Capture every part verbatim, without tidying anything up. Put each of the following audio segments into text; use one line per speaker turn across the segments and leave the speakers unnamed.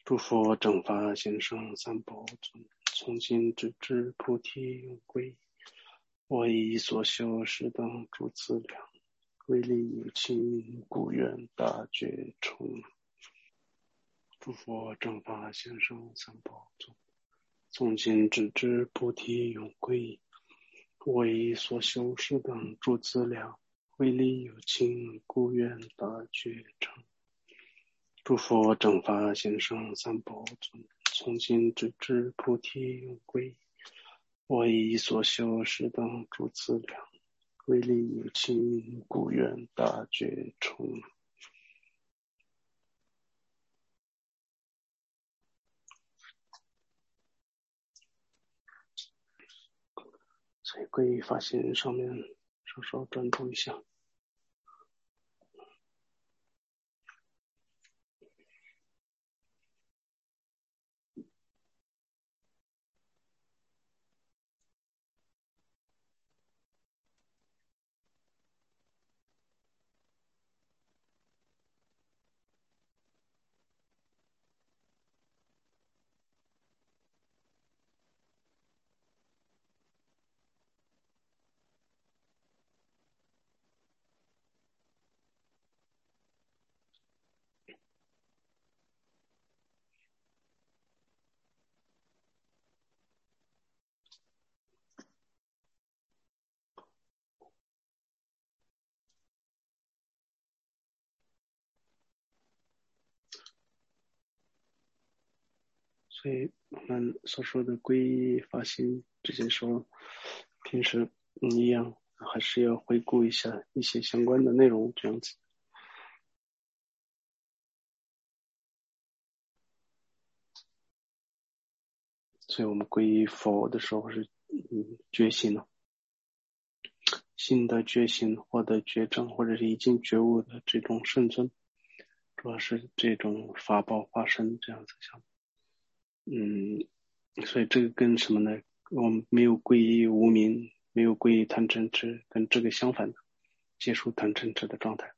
诸佛正法贤圣三宝尊，从今直至菩提永归。我以所修十等诸资粮，为利有情，故愿大觉成。诸佛正法贤圣三宝尊，从今直至菩提永归。我以所修十等诸资粮，为利有情，故愿大觉成。诸佛正法贤圣三宝尊，从今直至菩提永归。我以所修十等诸资粮，为利有情，故愿大觉成。所以皈依发心上面稍稍专注一下。所以我们所说的皈依发心这些时候，平时一样还是要回顾一下一些相关的内容，这样子。所以我们皈依佛的时候是嗯觉醒了，新的觉醒获得觉证，或者是已经觉悟的这种圣尊，主要是这种法宝化身这样子想。嗯，所以这个跟什么呢？我们没有皈依无明，没有皈依贪嗔痴，跟这个相反的，结束贪嗔痴的状态。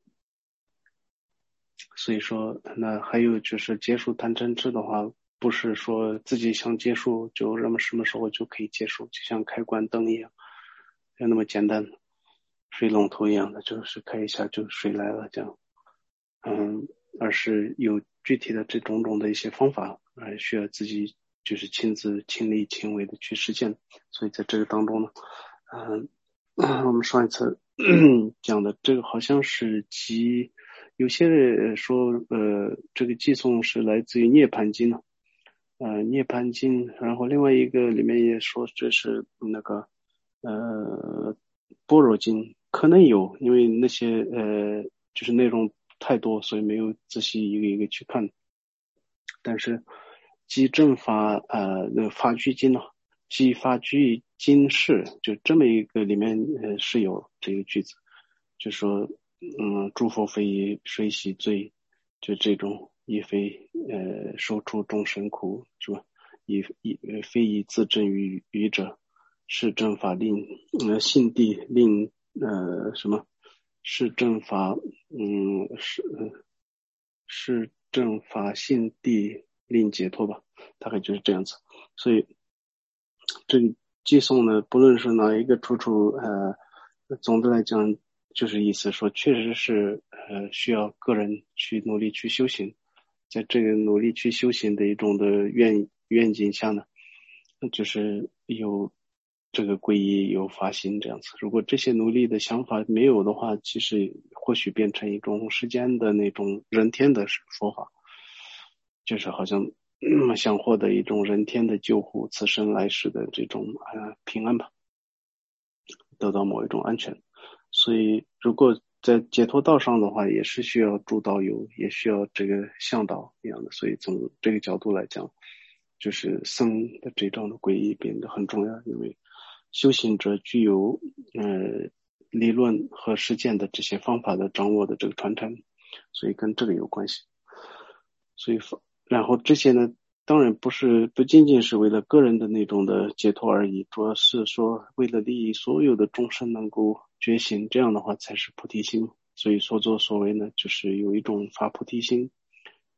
所以说，那还有就是结束贪嗔痴的话，不是说自己想结束就什么什么时候就可以结束，就像开关灯一样，就那么简单，水龙头一样的，就是开一下就水来了这样。嗯，而是有具体的这种种的一些方法，呃，需要自己就是亲自亲力亲为的去实践。所以在这个当中呢，嗯、呃，我们上一次讲的这个好像是集，有些人说，呃，这个寄颂是来自于涅盘经呢，呃，涅盘经，然后另外一个里面也说这是那个，呃，般若经，可能有，因为那些呃，就是内容太多，所以没有仔细一个一个去看。但是集正法呃那个法句经呢，集法句经释，就这么一个里面呃是有这个句子，就说嗯，诸佛非以水洗罪，就这种亦非呃受处众生苦，是吧？以以非以自证于愚者，是正法令呃信地令呃什么？是正法嗯是是正法信地令解脱吧，大概就是这样子。所以这个寄送呢，不论是哪一个出处，呃，总的来讲，就是意思说，确实是呃需要个人去努力去修行，在这个努力去修行的一种的愿愿景下呢，就是有这个皈依有发心这样子。如果这些努力的想法没有的话，其实或许变成一种世间的那种人天的说法，就是好像嗯想获得一种人天的救护，此生来世的这种呃平安吧，得到某一种安全。所以如果在解脱道上的话，也是需要助导游，也需要这个向导一样的。所以从这个角度来讲，就是僧的这种的皈依变得很重要，因为修行者具有呃理论和实践的这些方法的掌握的这个传承，所以跟这个有关系。所以然后这些呢，当然不是不仅仅是为了个人的那种的解脱而已，主要是说为了利益所有的众生能够觉醒，这样的话才是菩提心。所以所作所为呢，就是有一种发菩提心，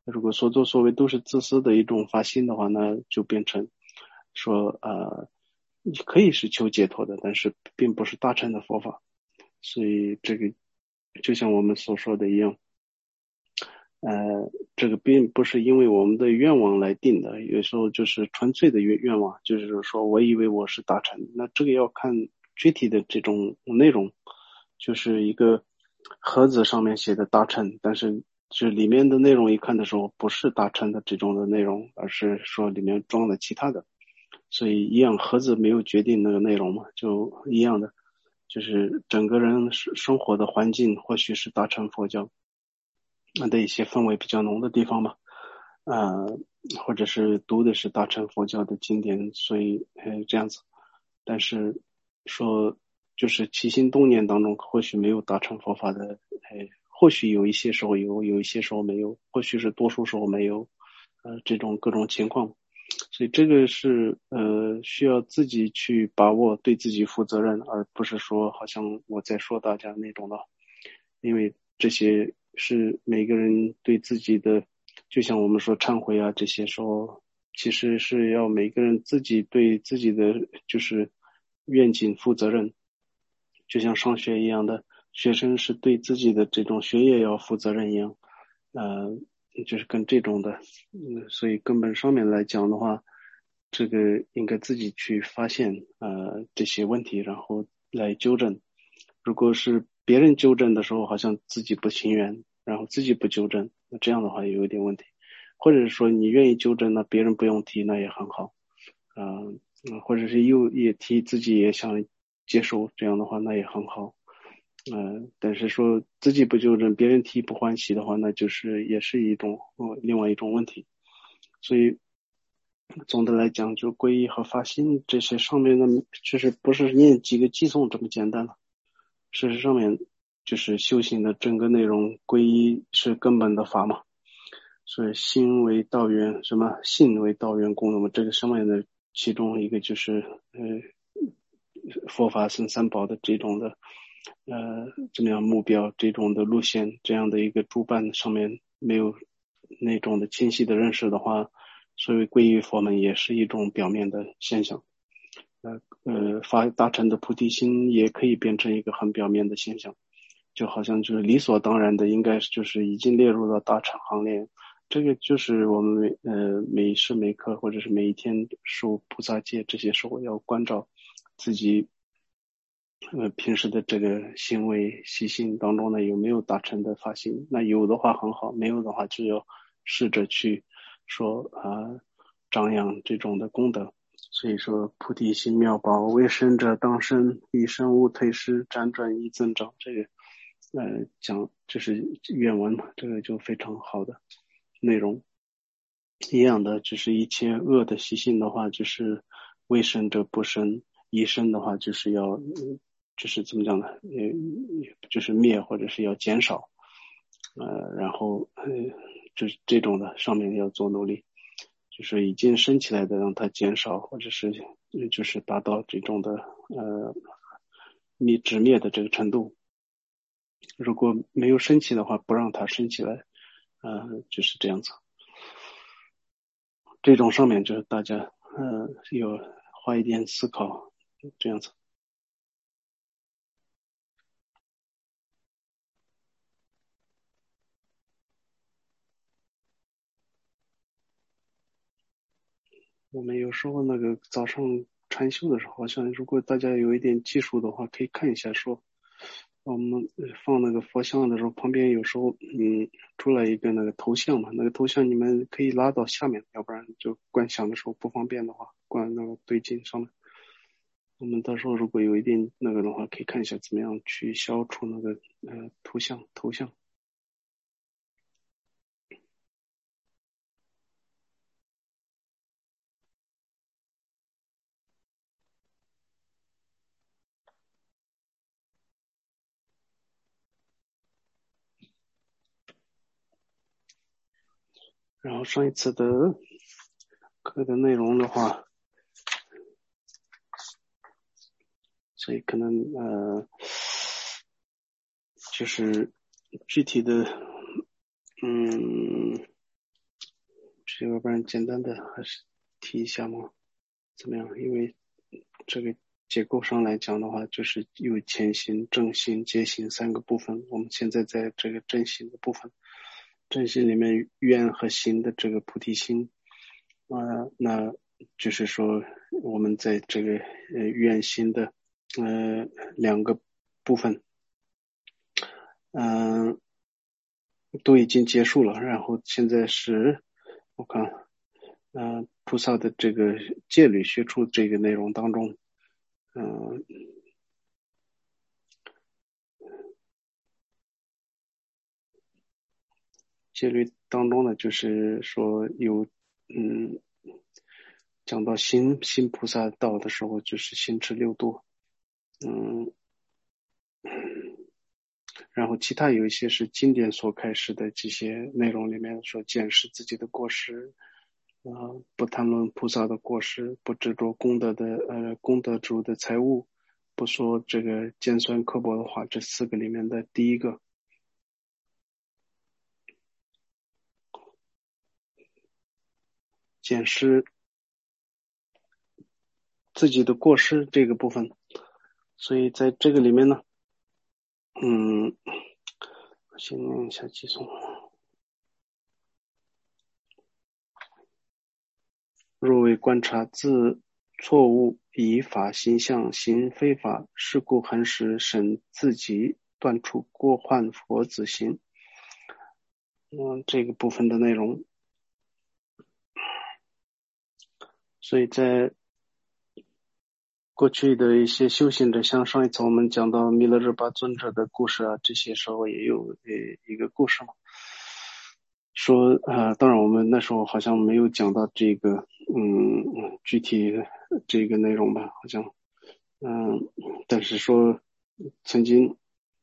如果所作所为都是自私的一种发心的话，那就变成说呃，你可以是求解脱的，但是并不是大乘的佛法。所以这个就像我们所说的一样，呃，这个并不是因为我们的愿望来定的，有时候就是纯粹的愿愿望，就是说我以为我是大乘，那这个要看具体的这种内容，就是一个盒子上面写的大乘，但是这里面的内容一看的时候不是大乘的这种的内容，而是说里面装了其他的，所以一样盒子没有决定那个内容嘛，就一样的，就是整个人生活的环境或许是大乘佛教的一些氛围比较浓的地方嘛，呃，或者是读的是大乘佛教的经典，所以呃这样子。但是说就是起心动念当中，或许没有大乘佛法的，呃，或许有一些时候有，有一些时候没有，或许是多数时候没有，呃，这种各种情况。所以这个是呃需要自己去把握，对自己负责任，而不是说好像我在说大家那种的，因为这些是每个人对自己的，就像我们说忏悔啊这些时候，其实是要每个人自己对自己的就是愿景负责任，就像上学一样的，学生是对自己的这种学业要负责任一样，呃，就是跟这种的，嗯，所以根本上面来讲的话，这个应该自己去发现呃这些问题，然后来纠正。如果是别人纠正的时候，好像自己不情愿，然后自己不纠正，那这样的话也有一点问题。或者是说你愿意纠正，那别人不用提，那也很好。嗯、呃，或者是又也提自己也想接受，这样的话那也很好。呃，但是说自己不纠正，别人提不欢喜的话，那就是也是一种呃另外一种问题。所以总的来讲，就皈依和发心这些上面的，就是不是念几个偈颂这么简单了。事实上面就是修行的整个内容，皈依是根本的法嘛。所以心为道源，什么信为道源功，那么这个上面的其中一个就是呃佛法僧三宝的这种的呃怎么样目标，这种的路线，这样的一个主办上面没有那种的清晰的认识的话，所谓皈依佛门也是一种表面的现象。呃呃，发大乘的菩提心也可以变成一个很表面的现象，就好像就是理所当然的，应该是就是已经列入了大乘行列。这个就是我们每呃每时每刻或者是每一天受菩萨戒这些时候要关照自己，呃平时的这个行为习性当中呢有没有大乘的发心？那有的话很好，没有的话就要试着去说啊、呃、张扬这种的功德。所以说菩提心妙宝，为生者当生，一生无退失，辗转亦增长。这个呃讲就是原文嘛，这个就非常好的内容。一样的，就是一切恶的习性的话，就是未生者不生，一生的话就是要，呃就是怎么讲呢？呃，就是灭或者是要减少，呃，然后呃，就是这种的上面要做努力，就是已经升起来的让它减少，或者是呃就是达到这种的呃灭止灭的这个程度。如果没有升起的话，不让它升起来，呃，就是这样子。这种上面就是大家呃有花一点思考，这样子。我们有时候那个早上禅修的时候，好像如果大家有一点技术的话，可以看一下说，我们放那个佛像的时候，旁边有时候嗯出来一个那个头像嘛，那个头像你们可以拉到下面，要不然就观想的时候不方便的话，观那个对镜上面。我们到时候如果有一点那个的话，可以看一下怎么样去消除那个呃图像头像。然后上一次的课的内容的话，所以可能呃，就是具体的，嗯， 要不然简单的还是提一下吗？怎么样？因为这个结构上来讲的话，就是有前行、正行、结行三个部分。我们现在在这个正行的部分，正行里面愿和行的这个菩提心，啊、呃，那就是说我们在这个呃愿心的呃两个部分，嗯、呃，都已经结束了。然后现在是我看，嗯、呃，菩萨的这个戒律学出这个内容当中，嗯、呃。戒律当中呢，就是说有，嗯，讲到新新菩萨道的时候，就是心持六度，嗯，然后其他有一些是经典所开示的这些内容里面说，检视自己的过失，呃，不谈论菩萨的过失，不执着功德的呃功德主的财物，不说这个尖酸刻薄的话，这四个里面的第一个，检视自己的过失这个部分。所以在这个里面呢，嗯，我先念一下寄送。若为观察自错误，以法行相，行非法，是故恒时审自己，断除过患佛子行。嗯，这个部分的内容。所以在过去的一些修行者，像上一次我们讲到弥勒日巴尊者的故事啊，这些时候也有呃一个故事嘛，说呃，当然我们那时候好像没有讲到这个嗯具体这个内容吧，好像嗯，但是说曾经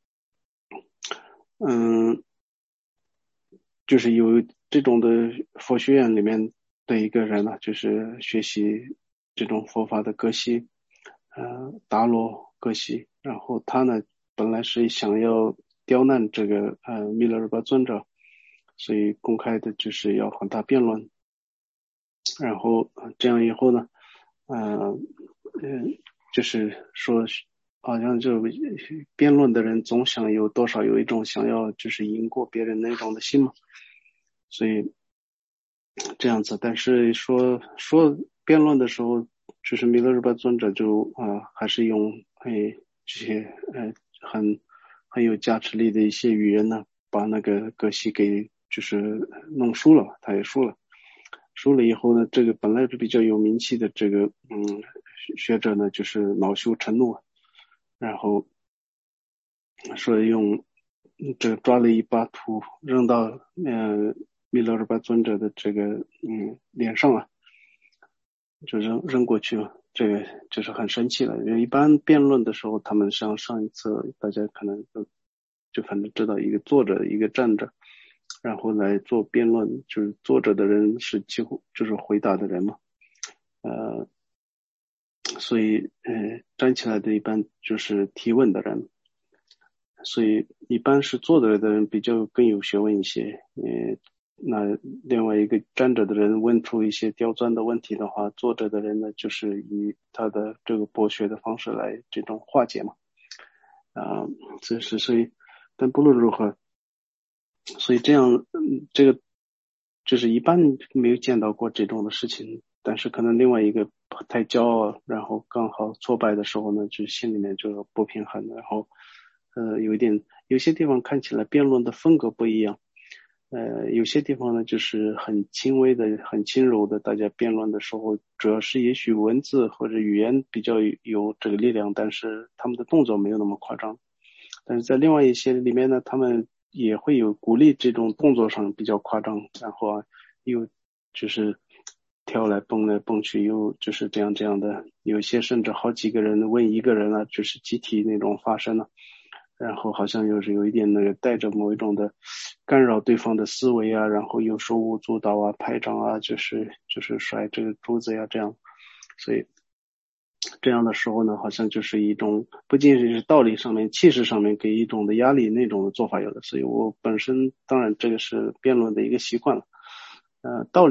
嗯就是有这种的佛学院里面的一个人呢、啊，就是学习这种佛法的格西。呃，达罗格西，然后他呢，本来是想要刁难这个呃弥勒日巴尊者，所以公开的就是要和他辩论，然后这样以后呢，呃，嗯，就是说，好像就辩论的人总想有多少有一种想要就是赢过别人那种的心嘛，所以这样子，但是说说辩论的时候，就是弥勒日巴尊者就啊、呃，还是用哎这些呃很很有价值力的一些语言呢，把那个格西给就是弄输了，他也输了。输了以后呢，这个本来是比较有名气的这个嗯学者呢，就是恼羞成怒，然后说用这个抓了一把土扔到呃弥勒日巴尊者的这个嗯脸上啊，就扔扔过去了。这个就是很生气了。因为一般辩论的时候，他们像上一次大家可能都就反正知道一个坐着一个站着，然后来做辩论，就是坐着的人是几乎就是回答的人嘛，呃，所以呃站起来的一般就是提问的人。所以一般是坐着的人比较更有学问一些，呃，那另外一个站着的人问出一些刁钻的问题的话，坐着的人呢就是以他的这个博学的方式来这种化解嘛，啊、呃，这是所以，但不论如何，所以这样，嗯，这个就是一般没有见到过这种的事情，但是可能另外一个太骄傲，然后刚好挫败的时候呢，就心里面就不平衡，然后呃有一点有些地方看起来辩论的风格不一样，呃有些地方呢就是很轻微的很轻柔的，大家辩论的时候主要是也许文字或者语言比较有这个力量，但是他们的动作没有那么夸张。但是在另外一些里面呢，他们也会有鼓励这种动作上比较夸张，然后啊又就是跳来蹦来蹦去，又就是这样这样的，有些甚至好几个人问一个人啊，就是集体那种发声了，然后好像又是有一点那个带着某一种的干扰对方的思维啊，然后又手舞足蹈啊，拍掌啊，就是就是甩这个珠子呀，这样，所以这样的时候呢，好像就是一种不仅仅是道理上面、气势上面给一种的压力那种的做法有的，所以我本身当然这个是辩论的一个习惯了，呃，道理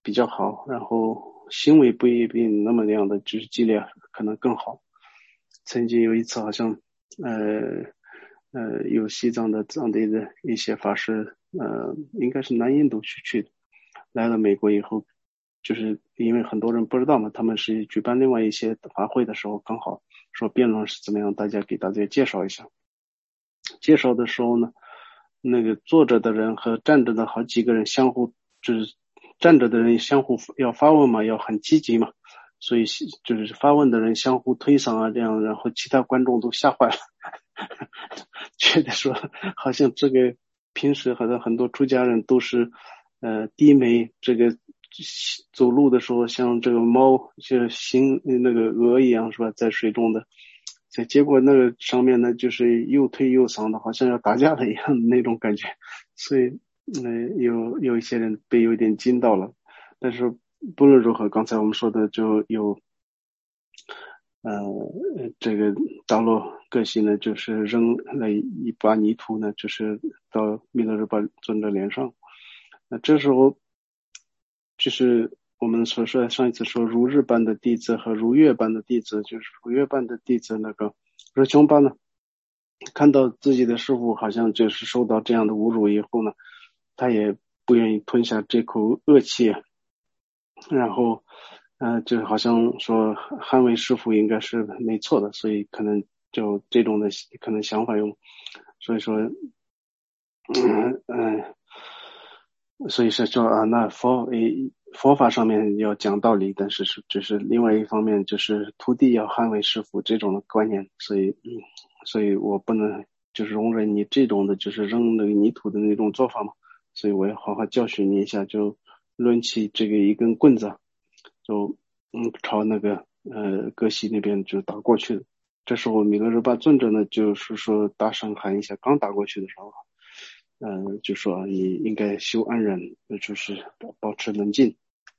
比较好，然后行为不一定那么样的就是激烈，可能更好。曾经有一次好像呃呃有西藏的藏地的一些法师，呃应该是南印度区去的，来了美国以后，就是因为很多人不知道嘛，他们是举办另外一些法会的时候，刚好说辩论是怎么样，大家给大家介绍一下。介绍的时候呢，那个坐着的人和站着的好几个人相互，就是站着的人相互要发问嘛，要很积极嘛，所以就是发问的人相互推搡啊，这样，然后其他观众都吓坏了，觉得说好像这个平时好像很多出家人都是呃低眉，这个走路的时候像这个猫就行那个鹅一样是吧，在水中的。结果那个上面呢，就是又推又搡的，好像要打架的一样的那种感觉，所以，呃，有有一些人被有点惊到了。但是不论如何，刚才我们说的就有，呃，这个达洛个西呢，就是扔了一把泥土呢，就是到弥勒日巴尊者脸上。那这时候，就是我们所说的上一次说如日般的弟子和如月般的弟子，就是如月般的弟子那个热琼巴呢，看到自己的师父好像就是受到这样的侮辱以后呢，他也不愿意吞下这口恶气，然后呃就好像说捍卫师父应该是没错的，所以可能就这种的可能想法用，所以说嗯嗯。所以是说啊，那佛诶佛法上面要讲道理，但是是只是另外一方面就是徒弟要捍卫师父这种的观念，所以嗯，所以我不能就是容忍你这种的就是扔那个泥土的那种做法嘛，所以我要好好教训你一下，就抡起这个一根棍子，就嗯朝那个呃戈西那边就打过去了。这时候米勒日巴尊者呢，就是说大声喊一下，刚打过去的时候。呃，就说你应该修安忍，就是保持冷静，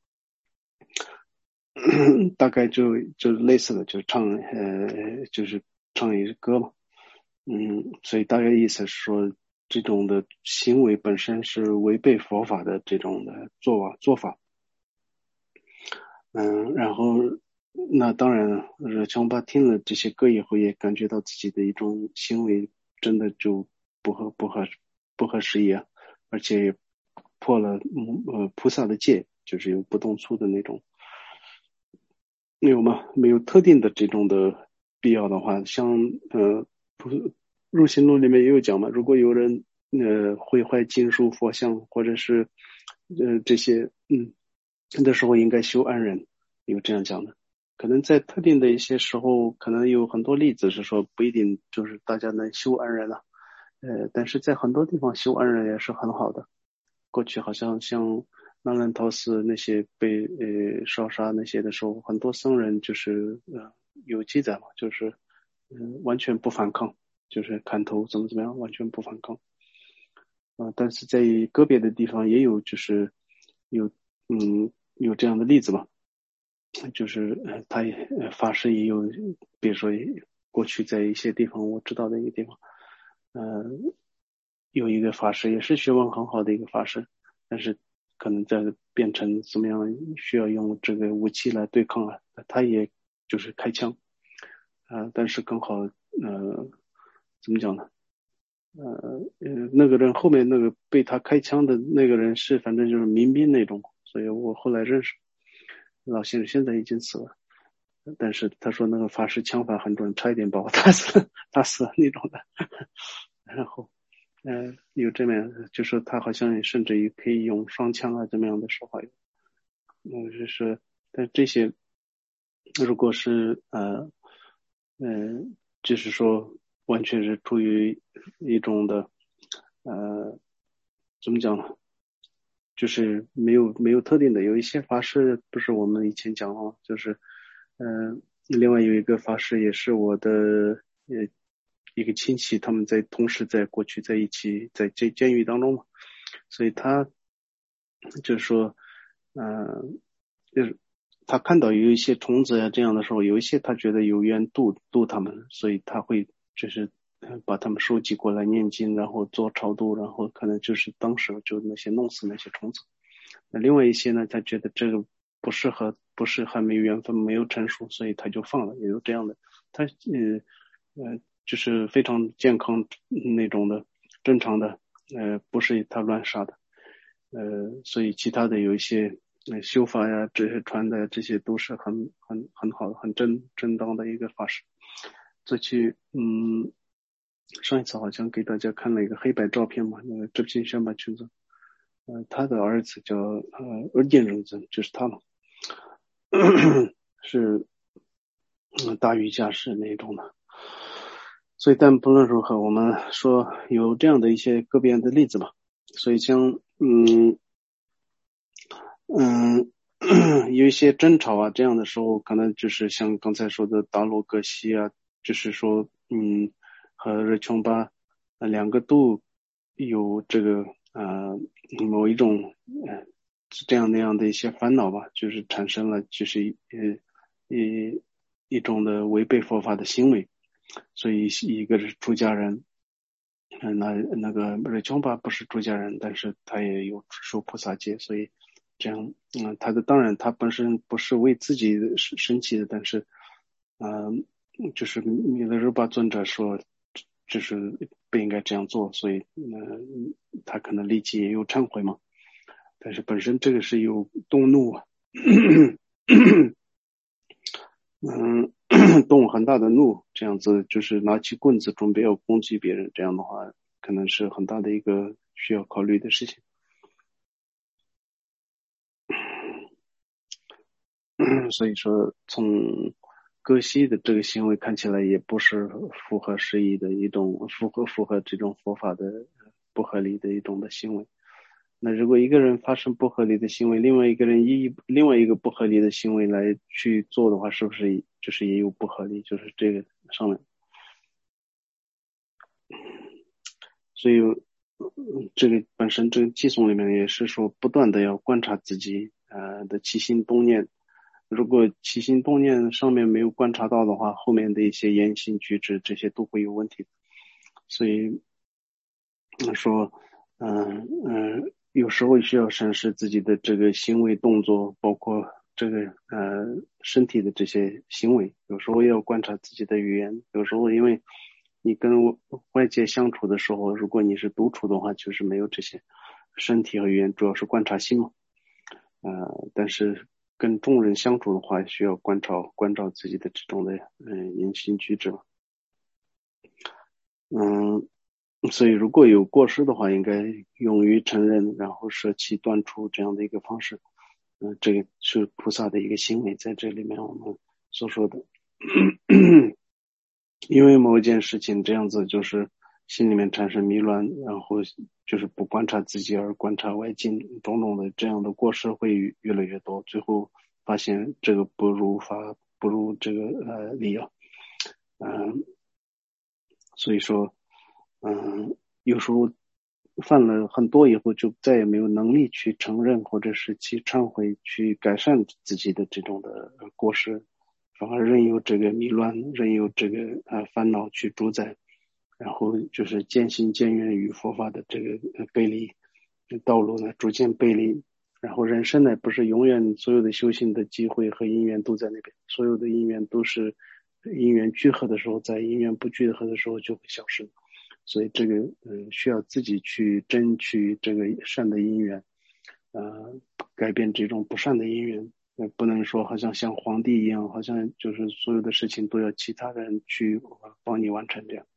大概就就类似的，就唱呃，就是唱一歌嘛，嗯，所以大概意思是说，这种的行为本身是违背佛法的这种的做法做法，嗯，然后那当然，热强巴听了这些歌以后，也感觉到自己的一种行为真的就不合不合不合时宜啊。而且破了呃菩萨的戒，就是有不动粗的那种，没有吗？没有特定的这种的必要的话，像呃不入行录里面也有讲嘛，如果有人呃毁坏经书佛像或者是呃这些嗯的时候，应该修安忍，有这样讲的。可能在特定的一些时候，可能有很多例子是说不一定就是大家能修安忍了，呃，但是在很多地方修安忍也是很好的。过去好像像南兰陶寺那些被呃烧杀那些的时候，很多僧人就是呃有记载嘛，就是嗯、呃、完全不反抗，就是砍头怎么怎么样，完全不反抗。啊、呃，但是在个别的地方也有就是有嗯有这样的例子嘛，就是呃他也呃法师也有，比如说过去在一些地方我知道的一个地方，呃有一个法师也是学问很好的一个法师，但是可能在变成怎么样需要用这个武器来对抗啊，他也就是开枪，呃，但是刚好呃怎么讲呢？呃呃那个人后面那个被他开枪的那个人是反正就是民兵那种，所以我后来认识老先生，现在已经死了。但是他说那个法师枪法很准，差一点把我打死，打死那种的。然后呃，有这么样，就说他好像甚至于可以用双枪啊，这么样的说法。嗯，就是，但这些如果是呃，呃，就是说完全是出于一种的呃，怎么讲呢？就是没有没有特定的，有一些法师不是我们以前讲了，就是嗯、呃，另外有一个法师也是我的呃一个亲戚，他们在同时在过去在一起在监监狱当中嘛，所以他就是说，嗯、呃，就是他看到有一些虫子呀、这样的时候，有一些他觉得有缘度度他们，所以他会就是呃把他们收集过来念经，然后做超度，然后可能就是当时就那些弄死那些虫子。 那另外一些呢，他觉得这个不适合，不是还没有缘分，没有成熟，所以他就放了，也有这样的。他呃呃就是非常健康那种的，正常的，呃不是他乱杀的，呃所以其他的有一些呃修法呀，这些传的这些都是很很很好的，很正正当的一个法师。这期嗯上一次好像给大家看了一个黑白照片嘛，那个执行宣把裙子。呃，他的儿子叫呃尔健仁子，就是他嘛，是嗯大瑜伽士那种的。所以，但不论如何，我们说有这样的一些个别的例子吧。所以像嗯嗯有一些争吵啊这样的时候，可能就是像刚才说的达罗格西啊，就是说嗯和热琼巴呃两个都有这个呃某一种呃这样那样的一些烦恼吧，就是产生了就是呃一一种的违背佛法的行为。所以一个是出家人，嗯，那那个热琼巴不是出家人，但是他也有受菩萨戒，所以这样，嗯，他的当然他本身不是为自己生生气的，但是，嗯、呃，就是弥勒日巴尊者说，就是不应该这样做，所以，呃，他可能立即也有忏悔嘛，但是本身这个是有动怒啊。嗯，动很大的怒，这样子就是拿起棍子准备要攻击别人，这样的话可能是很大的一个需要考虑的事情。所以说，从割西的这个行为看起来也不是符合时宜的一种，符合符合这种佛法的不合理的一种的行为。那如果一个人发生不合理的行为，另外一个人以另外一个不合理的行为来去做的话，是不是就是也有不合理？就是这个上面。所以，嗯这个本身这个寄诵里面也是说，不断的要观察自己呃的起心动念。如果起心动念上面没有观察到的话，后面的一些言行举止这些都会有问题。所以说，嗯嗯，有时候需要审视自己的这个行为动作，包括这个呃身体的这些行为。有时候也要观察自己的语言。有时候因为你跟外界相处的时候，如果你是独处的话，就是没有这些身体和语言，主要是观察心嘛。呃，但是跟众人相处的话，需要关照关照自己的这种的嗯言行举止。嗯，所以如果有过失的话，应该勇于承认，然后舍弃断除这样的一个方式。嗯，这个是菩萨的一个行为，在这里面我们所说的。因为某一件事情这样子，就是心里面产生迷乱，然后就是不观察自己而观察外境，种种的这样的过失会越来越多，最后发现这个不如法，不如这个呃理啊。嗯，所以说，嗯，有时候犯了很多以后，就再也没有能力去承认或者是去忏悔，去改善自己的这种的呃过失，反而任由这个迷乱，任由这个呃烦恼去主宰，然后就是渐行渐远与佛法的这个呃背离道路呢，逐渐背离。然后人生呢，不是永远所有的修行的机会和因缘都在那边，所有的因缘都是因缘聚合的时候在，因缘不聚合的时候就会消失。所以这个呃需要自己去争取这个善的因缘，呃改变这种不善的因缘。呃不能说好像像皇帝一样，好像就是所有的事情都要其他人去帮你完成这样。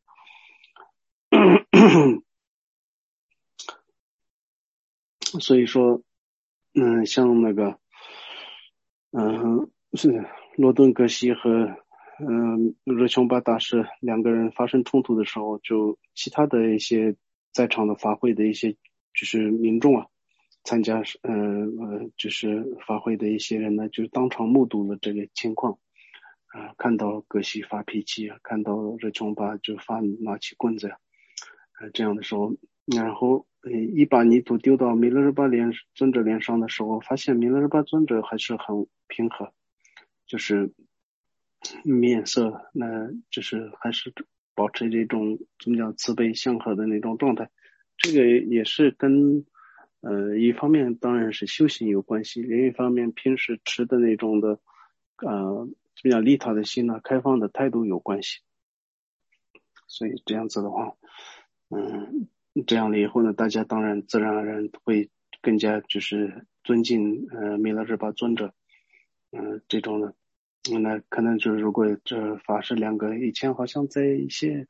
所以说，嗯，像那个，嗯，是罗顿格西和嗯热琼巴大师两个人发生冲突的时候，就其他的一些在场的法会的一些就是民众啊，参加呃呃就是法会的一些人呢，就是当场目睹了这个情况啊、看到格西发脾气啊，看到热琼巴就发拿起棍子呀、啊，这样的时候，然后呃一把泥土丢到弥勒日巴脸尊者脸上的时候，发现弥勒日巴尊者还是很平和，就是面色，那就是还是保持这种怎么讲慈悲祥和的那种状态。这个也是跟呃，一方面当然是修行有关系，另一方面平时持的那种的呃比较利他的心呢、开放的态度有关系。所以这样子的话，嗯，这样了以后呢，大家当然自然而然会更加就是尊敬呃弥勒日巴尊者，嗯、呃，这种的。那可能就是如果这法师两个以前好像在一些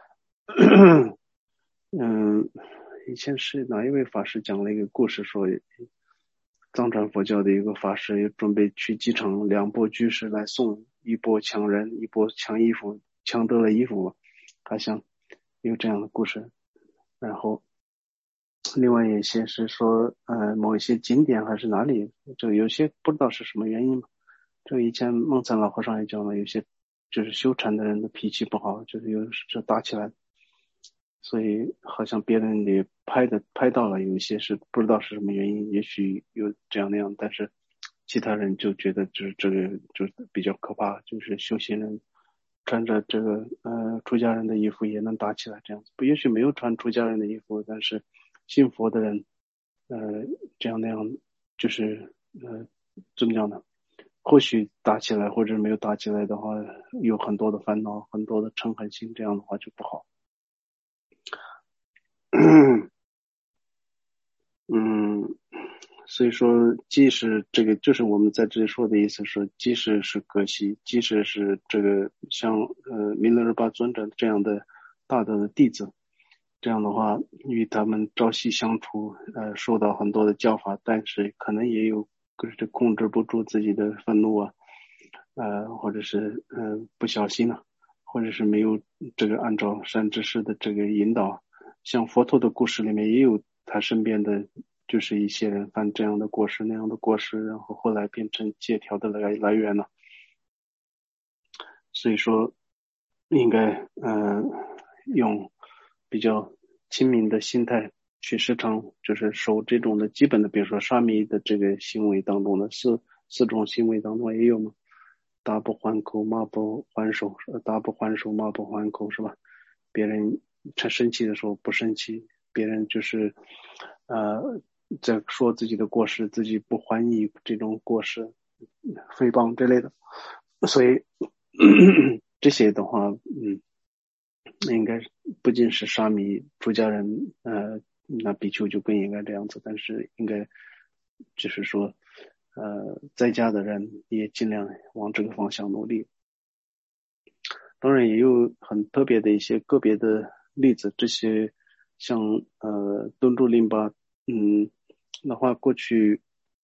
嗯，以前是哪一位法师讲了一个故事，说藏传佛教的一个法师也准备去机场，两波居士来送，一波抢人，一波抢衣服，抢得了衣服，好像有这样的故事。然后另外一些是说，呃，某一些景点还是哪里，就有些不知道是什么原因嘛。这以前梦参老和尚也讲了，有些就是修禅的人的脾气不好，就是有时打起来。所以好像别人也拍的拍到了，有一些是不知道是什么原因，也许有这样那样，但是其他人就觉得就是这个就比较可怕，就是修行人穿着这个呃出家人的衣服也能打起来这样子，也许没有穿出家人的衣服，但是信佛的人呃这样那样就是呃怎么讲呢？或许打起来或者没有打起来的话，有很多的烦恼，很多的嗔恨心，这样的话就不好。嗯，所以说，即使这个就是我们在这里说的意思说，即使是格西，即使是这个像呃弥勒日巴尊者这样的大德的弟子，这样的话与他们朝夕相处，呃，受到很多的教法，但是可能也有就是控制不住自己的愤怒啊，呃，或者是呃不小心啊，或者是没有这个按照善知识的这个引导。像佛陀的故事里面也有他身边的就是一些人犯这样的过失那样的过失，然后后来变成戒条的来来源了。所以说应该呃用比较亲民的心态去时常就是守这种的基本的，比如说沙弥的这个行为当中的四四种行为当中也有嘛，打不还口，骂不还手，打不还手，骂不还口，是吧？别人他生气的时候不生气，别人就是呃在说自己的过失，自己不还以这种过失，诽谤之类的。所以这些的话，嗯，应该不仅是沙弥出家人，呃，那比丘就更应该这样子，但是应该就是说，呃，在家的人也尽量往这个方向努力。当然也有很特别的一些个别的例子，这些像呃敦珠林巴，嗯，的话过去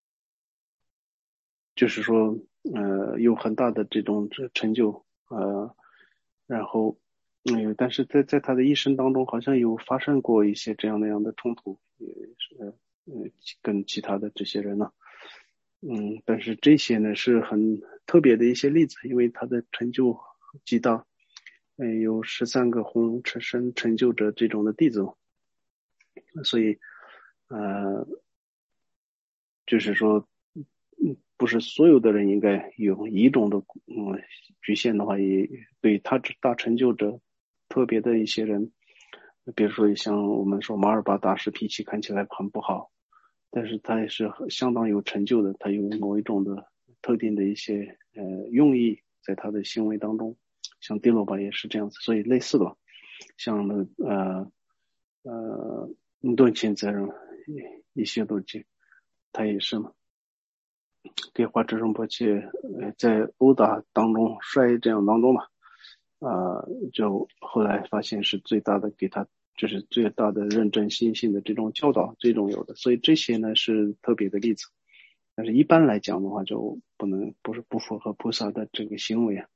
就是说呃有很大的这种成就，呃，然后嗯，但是在在他的一生当中，好像有发生过一些这样那样的冲突，也是呃跟其他的这些人呢、嗯，但是这些呢是很特别的一些例子，因为他的成就极大，嗯，有十三个红尘生成就者这种的弟子，所以呃，就是说，嗯，不是所有的人应该有一种的嗯局限的话，也对他大成就者特别的一些人，比如说像我们说马尔巴大师脾气看起来很不好，但是他也是相当有成就的，他有某一种的特定的一些呃用意在他的行为当中，像迪罗巴也是这样子，所以类似的，像那个呃呃顿钦责任一些东西，他也是嘛，给华智仁波切呃在殴打当中摔这样当中嘛，啊、呃，就后来发现是最大的给他。就是最大的认真心性的这种教导，这种有的，所以这些呢是特别的例子。但是一般来讲的话，就不能不是不符合菩萨的这个行为啊。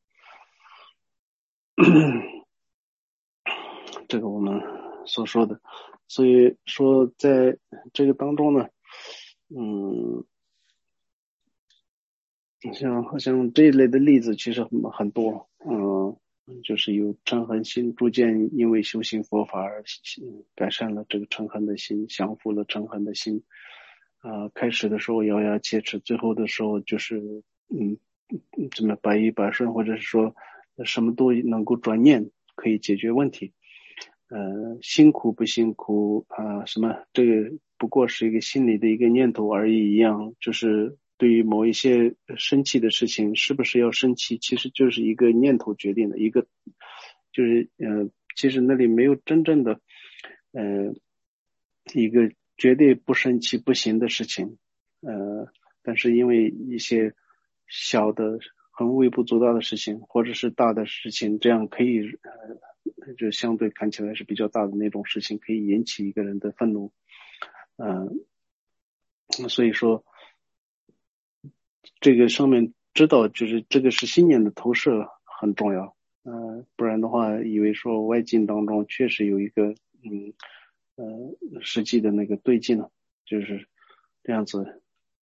这个我们所说的，所以说在这个当中呢，嗯，像好像这一类的例子其实很很多，嗯，就是有嗔恨心，逐渐因为修行佛法而改善了这个嗔恨的心，降服了嗔恨的心。啊、呃，开始的时候咬牙切齿，最后的时候就是嗯，怎么百依百顺，或者是说什么都能够转念，可以解决问题。呃，辛苦不辛苦啊、呃？什么这个不过是一个心理的一个念头而已一样，就是对于某一些生气的事情，是不是要生气，其实就是一个念头决定的一个，就是呃，其实那里没有真正的呃一个绝对不生气不行的事情，呃，但是因为一些小的很微不足道的事情，或者是大的事情，这样可以呃，就相对看起来是比较大的那种事情，可以引起一个人的愤怒，嗯、呃，所以说这个上面知道就是这个是信念的投射很重要，呃，不然的话，以为说外境当中确实有一个嗯呃实际的那个对境了，就是这样子。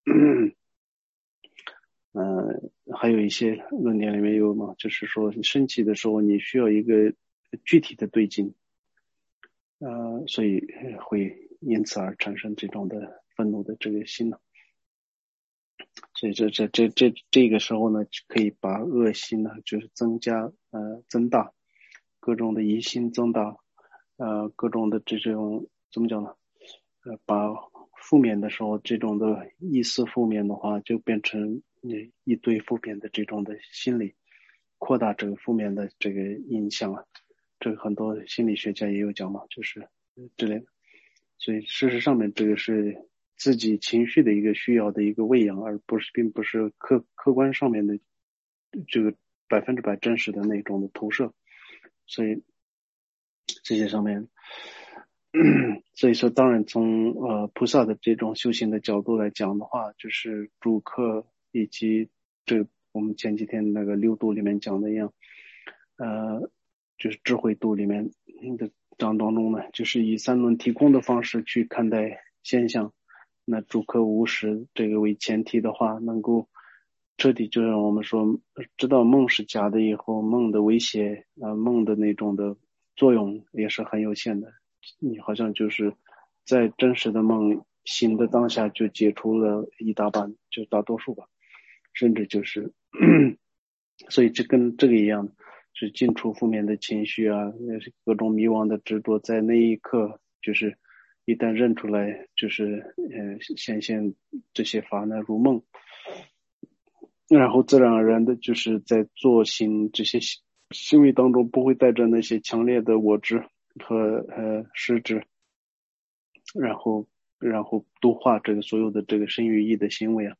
呃，还有一些论点里面有嘛，就是说你生气的时候，你需要一个具体的对境，呃，所以会因此而产生这种的愤怒的这个心呢。所以这这这这这个时候呢，可以把恶心呢，就是增加呃增大，各种的疑心增大，呃各种的这种怎么讲呢？呃，把负面的时候，这种的意思负面的话，就变成一一堆负面的这种的心理，扩大这个负面的这个印象啊。这个很多心理学家也有讲嘛，就是之类的。所以事实上面这个是自己情绪的一个需要的一个喂养，而不是并不是客客观上面的这个百分之百真实的那种的投射。所以这些上面，所以说当然从呃菩萨的这种修行的角度来讲的话，就是主客以及这我们前几天那个六度里面讲的一样，呃就是智慧度里面的讲当中呢，就是以三轮提供的方式去看待现象，那主客无实这个为前提的话，能够彻底就让我们说知道梦是假的以后，梦的威胁啊、呃，梦的那种的作用也是很有限的。你好像就是在真实的梦醒的当下就解除了一大半，就大多数吧，甚至就是所以这跟这个一样，是进出负面的情绪啊，各种迷惘的执着，在那一刻就是一旦认出来，就是呃显现这些法呢如梦，然后自然而然的就是在做行这些行为当中，不会带着那些强烈的我执和呃实执，然后然后度化这个所有的这个身语意的行为啊。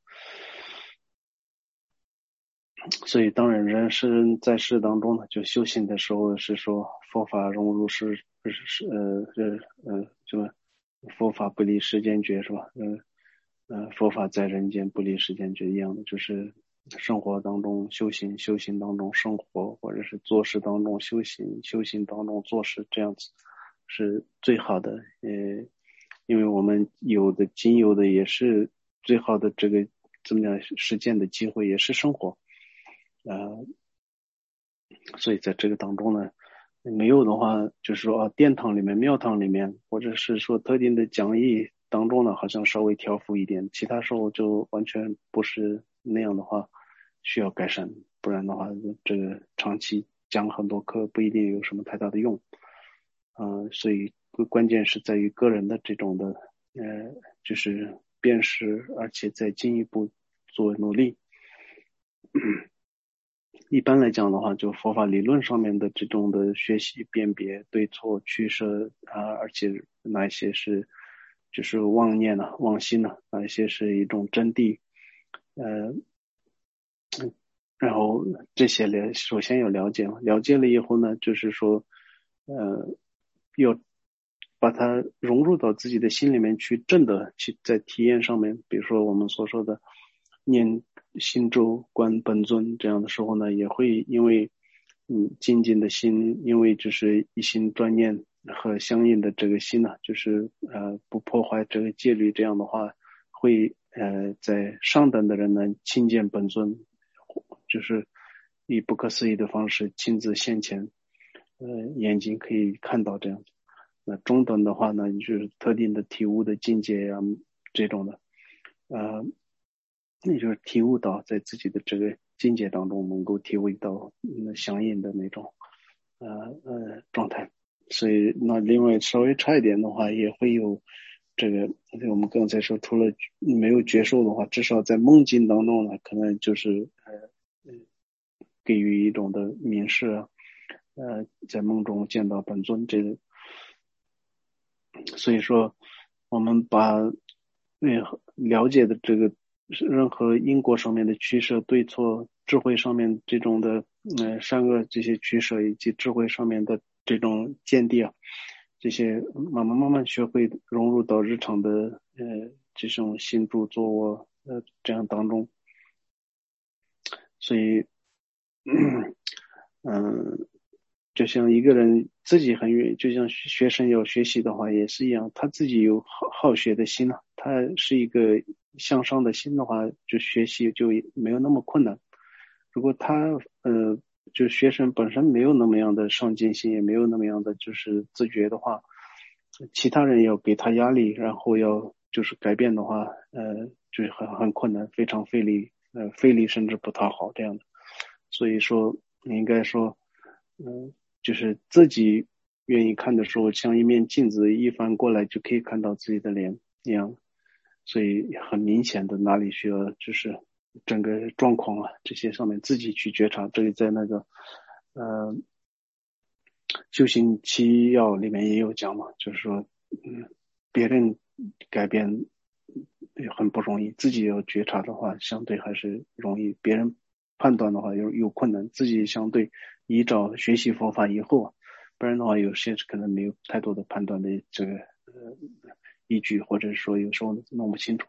所以当然人是在世当中呢，就修行的时候是说佛法融入世是呃这呃什么佛法不离世间觉是吧？呃呃佛法在人间不离世间觉一样的，就是生活当中修行，修行当中生活，或者是做事当中修行，修行当中做事，这样子是最好的。呃，因为我们有的仅有的也是最好的这个怎么讲实践的机会，也是生活。呃，所以在这个当中呢，没有的话，就是说啊，殿堂里面、庙堂里面，或者是说特定的讲义当中呢，好像稍微调伏一点，其他时候就完全不是那样的话，需要改善，不然的话，这个长期讲很多课不一定有什么太大的用。嗯、呃，所以关键是在于个人的这种的，呃，就是辨识，而且再进一步做努力。一般来讲的话，就佛法理论上面的这种的学习、辨别对错、取舍啊，而且哪一些是就是妄念呢、妄心呢，哪一些是一种真谛，呃，然后这些了，首先要了解嘛，了解了以后呢，就是说，呃，要把它融入到自己的心里面去，真的去在体验上面，比如说我们所说的念心咒、观本尊这样的时候呢，也会因为嗯精进的心，因为就是一心专念和相应的这个心呢，就是呃不破坏这个戒律，这样的话会呃在上等的人呢亲见本尊，就是以不可思议的方式亲自现前，呃眼睛可以看到这样子。那中等的话呢，就是特定的体悟的境界呀、这种的，呃，那就是体悟到在自己的这个境界当中能够体会到嗯相应的那种呃呃状态。所以那另外稍微差一点的话，也会有这个我们刚才说，除了没有觉受的话，至少在梦境当中呢，可能就是呃给予一种的明示啊，呃，在梦中见到本尊这个。所以说，我们把呃了解的这个任何因果上面的取舍、对错、智慧上面这种的呃善恶这些取舍，以及智慧上面的这种见地啊，这些慢慢慢慢学会融入到日常的呃这种行住坐卧呃这样当中。所以，嗯。就像一个人自己很愿，就像学生要学习的话也是一样，他自己有好好学的心啊，他是一个向上的心的话，就学习就没有那么困难。如果他呃，就学生本身没有那么样的上进心，也没有那么样的就是自觉的话，其他人要给他压力，然后要就是改变的话，呃，就是很很困难，非常费力，呃，费力甚至不讨好这样的。所以说，你应该说，嗯。就是自己愿意看的时候，像一面镜子一翻过来就可以看到自己的脸一样，所以很明显的哪里需要就是整个状况啊这些上面自己去觉察。这里在那个呃修行七要里面也有讲嘛，就是说嗯别人改变很不容易，自己要觉察的话相对还是容易，别人判断的话有有困难，自己相对依照学习佛法以后啊，不然的话有些可能没有太多的判断的这个呃依据，或者说有时候弄不清楚。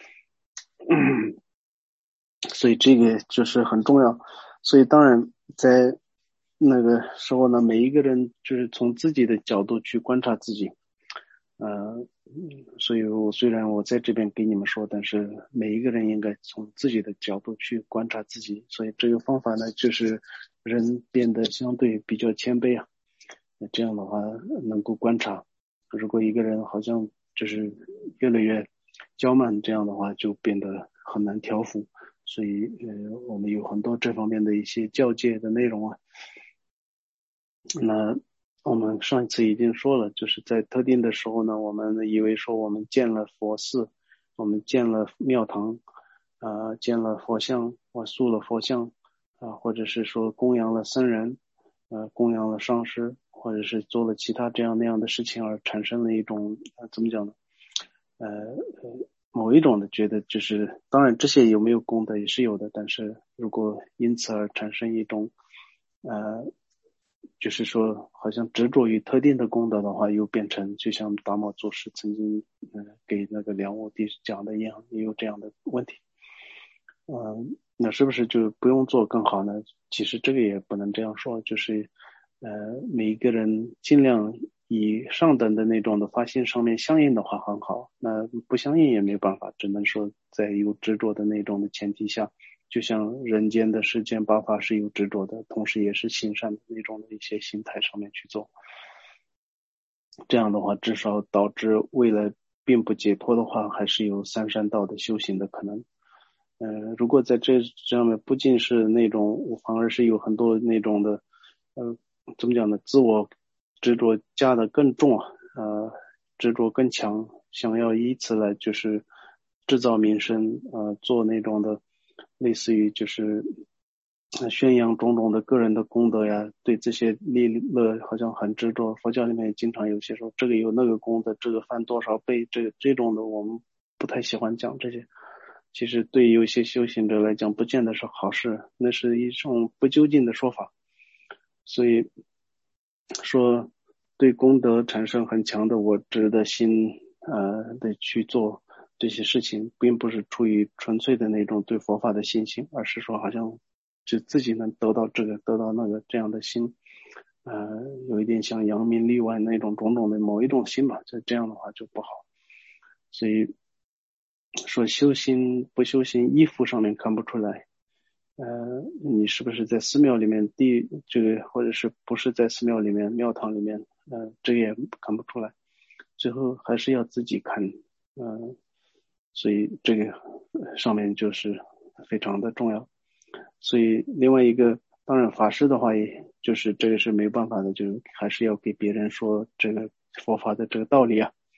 所以这个就是很重要。所以当然在那个时候呢，每一个人就是从自己的角度去观察自己。呃，所以我虽然我在这边给你们说，但是每一个人应该从自己的角度去观察自己。所以这个方法呢，就是人变得相对比较谦卑啊。这样的话能够观察。如果一个人好像就是越来越骄慢，这样的话就变得很难调伏。所以呃，我们有很多这方面的一些教诫的内容啊。那我们上一次已经说了，就是在特定的时候呢，我们以为说我们建了佛寺，我们建了庙堂，啊、呃，建了佛像，我塑了佛像，啊、呃，或者是说供养了僧人，呃，供养了上师，或者是做了其他这样那样的事情，而产生了一种呃怎么讲呢？呃呃，某一种的觉得就是，当然这些有没有功德也是有的，但是如果因此而产生一种呃。就是说，好像执着于特定的功德的话，又变成就像达摩祖师曾经呃给那个梁武帝讲的一样，也有这样的问题。嗯、呃，那是不是就不用做更好呢？其实这个也不能这样说，就是呃每一个人尽量以上等的那种的发心上面相应的话很好，那不相应也没有办法，只能说在有执着的那种的前提下。就像人间的世间八法是有执着的，同时也是行善的那种的一些心态上面去做。这样的话，至少导致未来并不解脱的话，还是有三善道的修行的可能。呃，如果在这上面不仅是那种，反而是有很多那种的，呃，怎么讲呢？自我执着加的更重啊，呃，执着更强，想要以此来就是制造名声，呃，做那种的。类似于就是宣扬种种的个人的功德呀，对这些利乐好像很执着。佛教里面也经常有些说这个有那个功德，这个翻多少倍，这个这种的我们不太喜欢讲这些。其实对有些修行者来讲，不见得是好事，那是一种不究竟的说法。所以说对功德产生很强的我执的心，呃，的去做这些事情，并不是出于纯粹的那种对佛法的信心，而是说好像就自己能得到这个得到那个这样的心，呃，有一点像扬名立万那种种种的某一种心吧，就这样的话就不好。所以说修心不修心，衣服上面看不出来。呃，你是不是在寺庙里面地这个，或者是不是在寺庙里面庙堂里面，呃，这个也看不出来，最后还是要自己看，嗯、呃，所以这个上面就是非常的重要。所以另外一个，当然法师的话，也就是这个是没办法的，就还是要给别人说这个佛法的这个道理啊。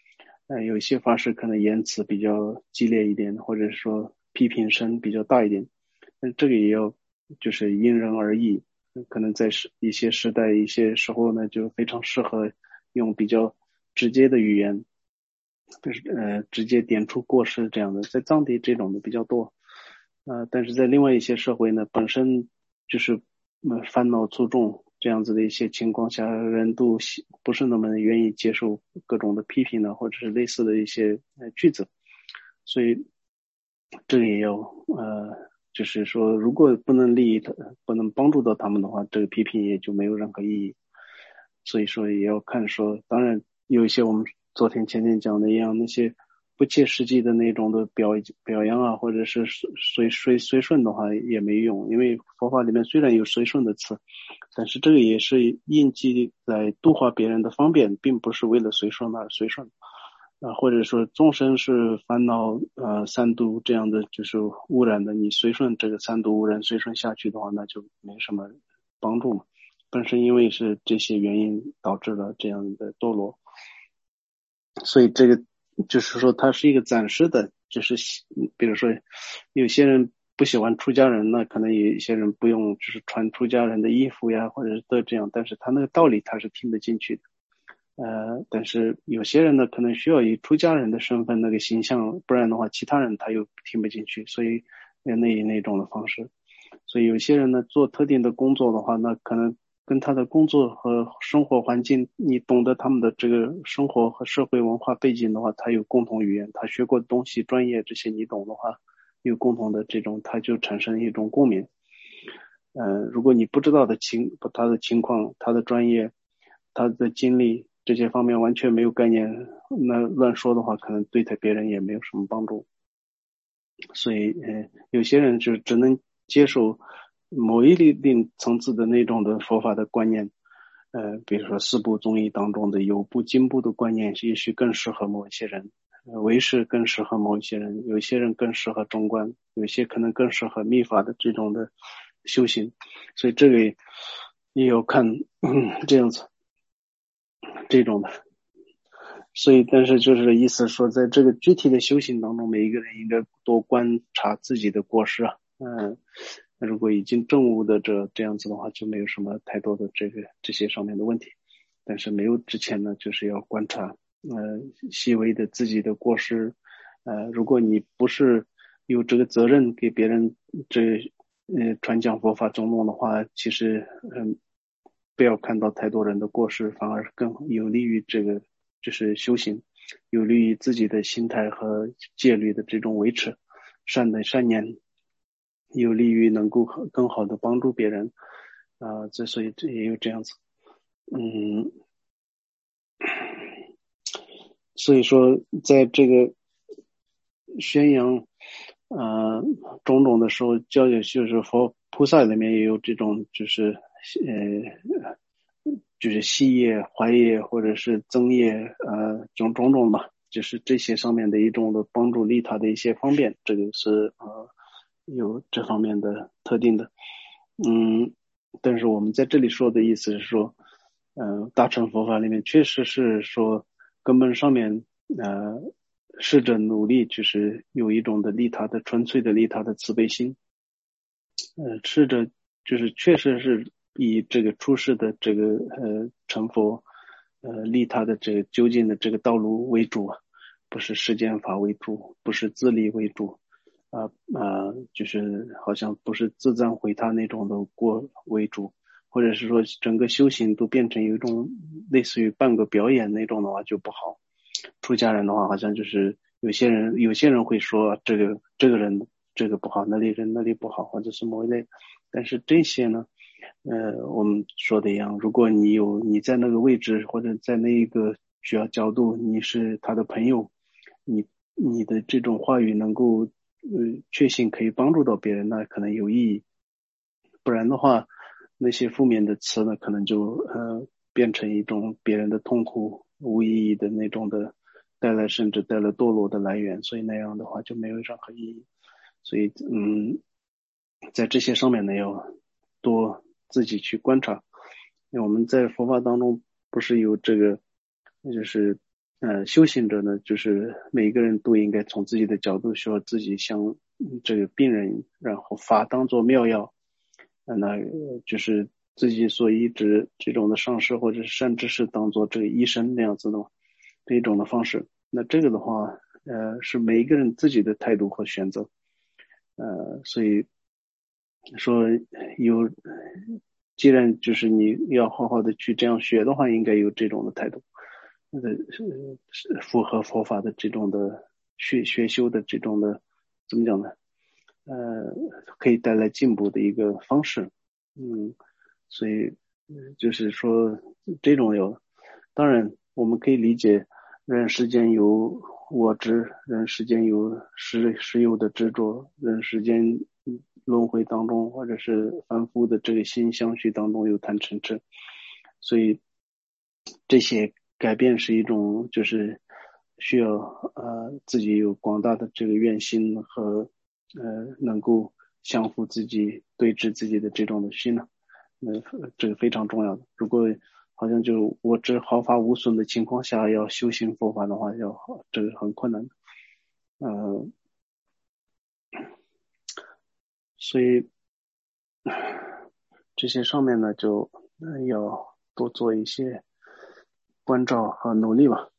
呃，有一些法师可能言辞比较激烈一点，或者说批评声比较大一点，但这个也要就是因人而异，可能在时一些时代、一些时候呢，就非常适合用比较直接的语言，就是呃直接点出过失这样的，在藏地这种的比较多，呃，但是在另外一些社会呢，本身就是呃烦恼粗重这样子的一些情况下，人都喜不是那么愿意接受各种的批评呢，或者是类似的一些呃句子，所以这个也要呃，就是说，如果不能利益他，不能帮助到他们的话，这个批评也就没有任何意义。所以说也要看说，当然有一些我们昨天前天讲的一样，那些不切实际的那种的表表扬啊，或者是随随随顺的话也没用，因为佛法里面虽然有随顺的词，但是这个也是印记在度化别人的方便，并不是为了随顺而随顺。啊，或者说众生是烦恼呃三毒这样的就是污染的，你随顺这个三毒污染随顺下去的话，那就没什么帮助嘛。本身因为是这些原因导致了这样的堕落，所以这个就是说它是一个暂时的，就是比如说有些人不喜欢出家人，那可能有一些人不用就是穿出家人的衣服呀，或者是都这样，但是他那个道理他是听得进去的。呃，但是有些人呢，可能需要以出家人的身份那个形象，不然的话，其他人他又听不进去，所以那以那种的方式。所以有些人呢，做特定的工作的话，那可能跟他的工作和生活环境，你懂得他们的这个生活和社会文化背景的话，他有共同语言，他学过的东西、专业这些你懂的话，有共同的这种，他就产生一种共鸣。呃，如果你不知道的情，他的情况、他的专业、他的经历这些方面完全没有概念，那乱说的话，可能对他别人也没有什么帮助。所以，呃，有些人就只能接受某一定层次的那种的佛法的观念，呃，比如说四部宗义当中的有部、经部的观念，也许更适合某一些人。唯识更适合某一些人，有些人更适合中观，有些可能更适合密法的这种的修行，所以这个也有看、嗯、这样子这种的，所以但是就是意思说，在这个具体的修行当中，每一个人应该多观察自己的过失啊，嗯，如果已经证悟的这这样子的话，就没有什么太多的这个这些上面的问题，但是没有之前呢，就是要观察。呃，细微的自己的过失，呃，如果你不是有这个责任给别人这呃传讲佛法中弄的话，其实嗯，不要看到太多人的过失，反而更有利于这个就是修行，有利于自己的心态和戒律的这种维持，善的善念，有利于能够更好的帮助别人啊、呃，这所以这也有这样子，嗯。所以说，在这个宣扬呃种种的时候，教育就是佛菩萨里面也有这种，就是呃就是细业、怀业或者是增业呃种种种嘛，就是这些上面的一种的帮助利他的一些方便，这个是呃有这方面的特定的，嗯，但是我们在这里说的意思是说，嗯、呃，大乘佛法里面确实是说根本上面呃试着努力，就是有一种的利他的纯粹的利他的慈悲心，呃，试着就是确实是以这个出世的这个呃成佛，呃利他的这个究竟的这个道路为主啊，不是世间法为主，不是自利为主，啊啊，就是好像不是自赞毁他那种的过为主，或者是说整个修行都变成有一种类似于半个表演那种的话就不好。出家人的话，好像就是有些人有些人会说这个这个人这个不好，那里人那里不好，或者是某一类。但是这些呢，呃，我们说的一样，如果你有你在那个位置或者在那一个需要角度，你是他的朋友，你你的这种话语能够呃确信可以帮助到别人，那可能有意义。不然的话，那些负面的词呢，可能就呃变成一种别人的痛苦、无意义的那种的带来，甚至带来堕落的来源，所以那样的话就没有任何意义。所以嗯，在这些上面呢，要多自己去观察。因为我们在佛法当中不是有这个，就是呃，修行者呢，就是每一个人都应该从自己的角度说自己像这个病人，然后法当作妙药，呃那就是自己所医治这种的上师或者是善知识当做这个医生那样子的这一种的方式。那这个的话，呃，是每一个人自己的态度和选择，呃，所以说有，既然就是你要好好的去这样学的话，应该有这种的态度。呃，是是符合佛法的这种的学学修的这种的怎么讲呢？呃，可以带来进步的一个方式。嗯，所以就是说这种有，当然我们可以理解，人世间有我执，人世间有实实有的执着，人世间轮回当中或者是反复的这个心相续当中有贪嗔痴，所以这些改变是一种就是需要呃自己有广大的这个愿心和呃能够降服自己对治自己的这种的心呢，呃这个非常重要的。如果好像就我执毫发无损的情况下要修行佛法的话，要这个很困难的。呃，所以这些上面呢就、呃、要多做一些关照和努力吧。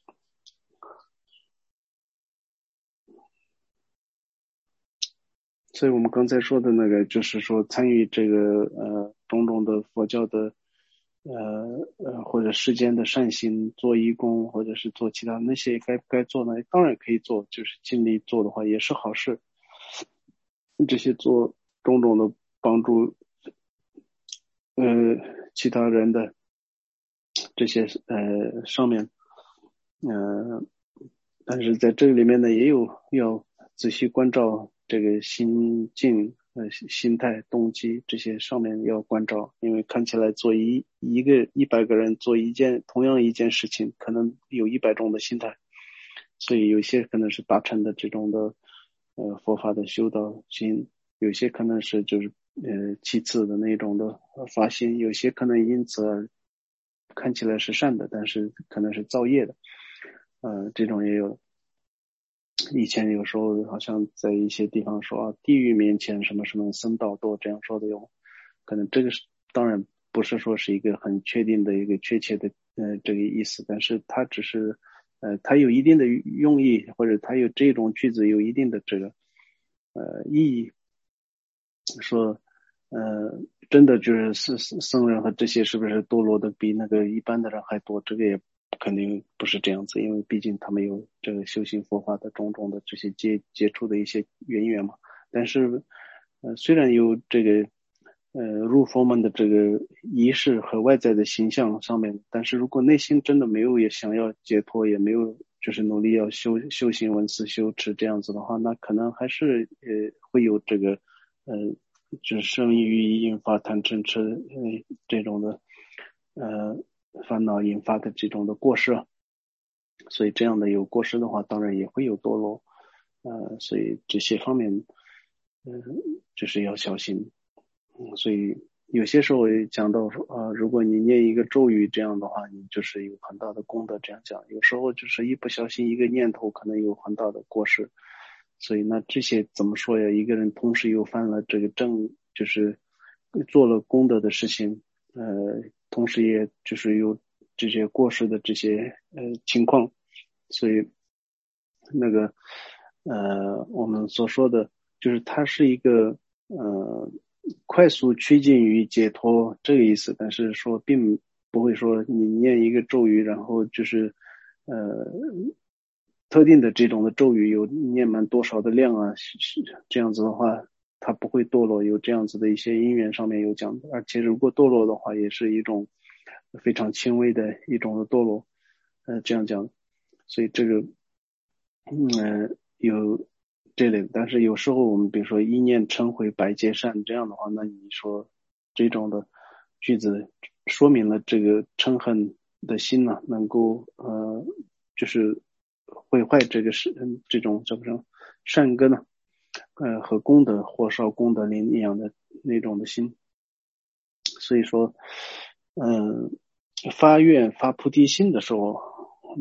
所以我们刚才说的那个，就是说参与这个呃种种的佛教的呃呃或者世间的善行，做义工或者是做其他那些该不该做呢？当然可以做，就是尽力做的话也是好事。这些做种种的帮助呃其他人的这些呃上面，呃，但是在这个里面呢，也有要仔细关照这个心境、呃心态、动机这些上面要关照，因为看起来做一一个一百个人做一件同样一件事情，可能有一百种的心态，所以有些可能是大乘的这种的呃佛法的修道心，有些可能是就是呃其次的那种的发心，有些可能因此而看起来是善的，但是可能是造业的，呃，这种也有。以前有时候好像在一些地方说啊，地狱面前什么什么僧道多这样说的有，可能这个是当然不是说是一个很确定的一个确切的呃这个意思，但是它只是呃它有一定的用意，或者它有这种句子有一定的这个呃意义，说呃真的就是僧僧人和这些是不是堕落的比那个一般的人还多？这个也肯定不是这样子，因为毕竟他们有这个修行佛法的种种的这些接接触的一些渊源嘛。但是呃虽然有这个呃入佛门的这个仪式和外在的形象上面，但是如果内心真的没有也想要解脱，也没有就是努力要修修行闻思修持这样子的话，那可能还是呃会有这个呃就是生育引发贪嗔痴呃这种的呃烦恼引发的这种的过失，所以这样的有过失的话，当然也会有堕落，呃，所以这些方面，嗯、呃，就是要小心。嗯，所以有些时候也讲到说，呃，如果你念一个咒语这样的话，你就是有很大的功德。这样讲，有时候就是一不小心一个念头可能有很大的过失，所以那这些怎么说呀？一个人同时又犯了这个正，就是做了功德的事情，呃，同时也就是有这些过失的这些呃情况，所以那个呃我们所说的就是它是一个呃快速趋近于解脱这个意思，但是说并不会说你念一个咒语，然后就是呃特定的这种的咒语有念满多少的量啊，这样子的话它不会堕落，有这样子的一些因缘上面有讲的，而且如果堕落的话也是一种非常轻微的一种的堕落，呃这样讲，所以这个嗯、呃有这类的，但是有时候我们比如说一念嗔悔百劫善这样的话，那你说这种的句子说明了这个嗔恨的心呢，能够呃就是毁坏这个是这种叫什么善根呢，呃和功德火烧功德林一样的那种的心，所以说嗯、呃发愿发菩提心的时候，那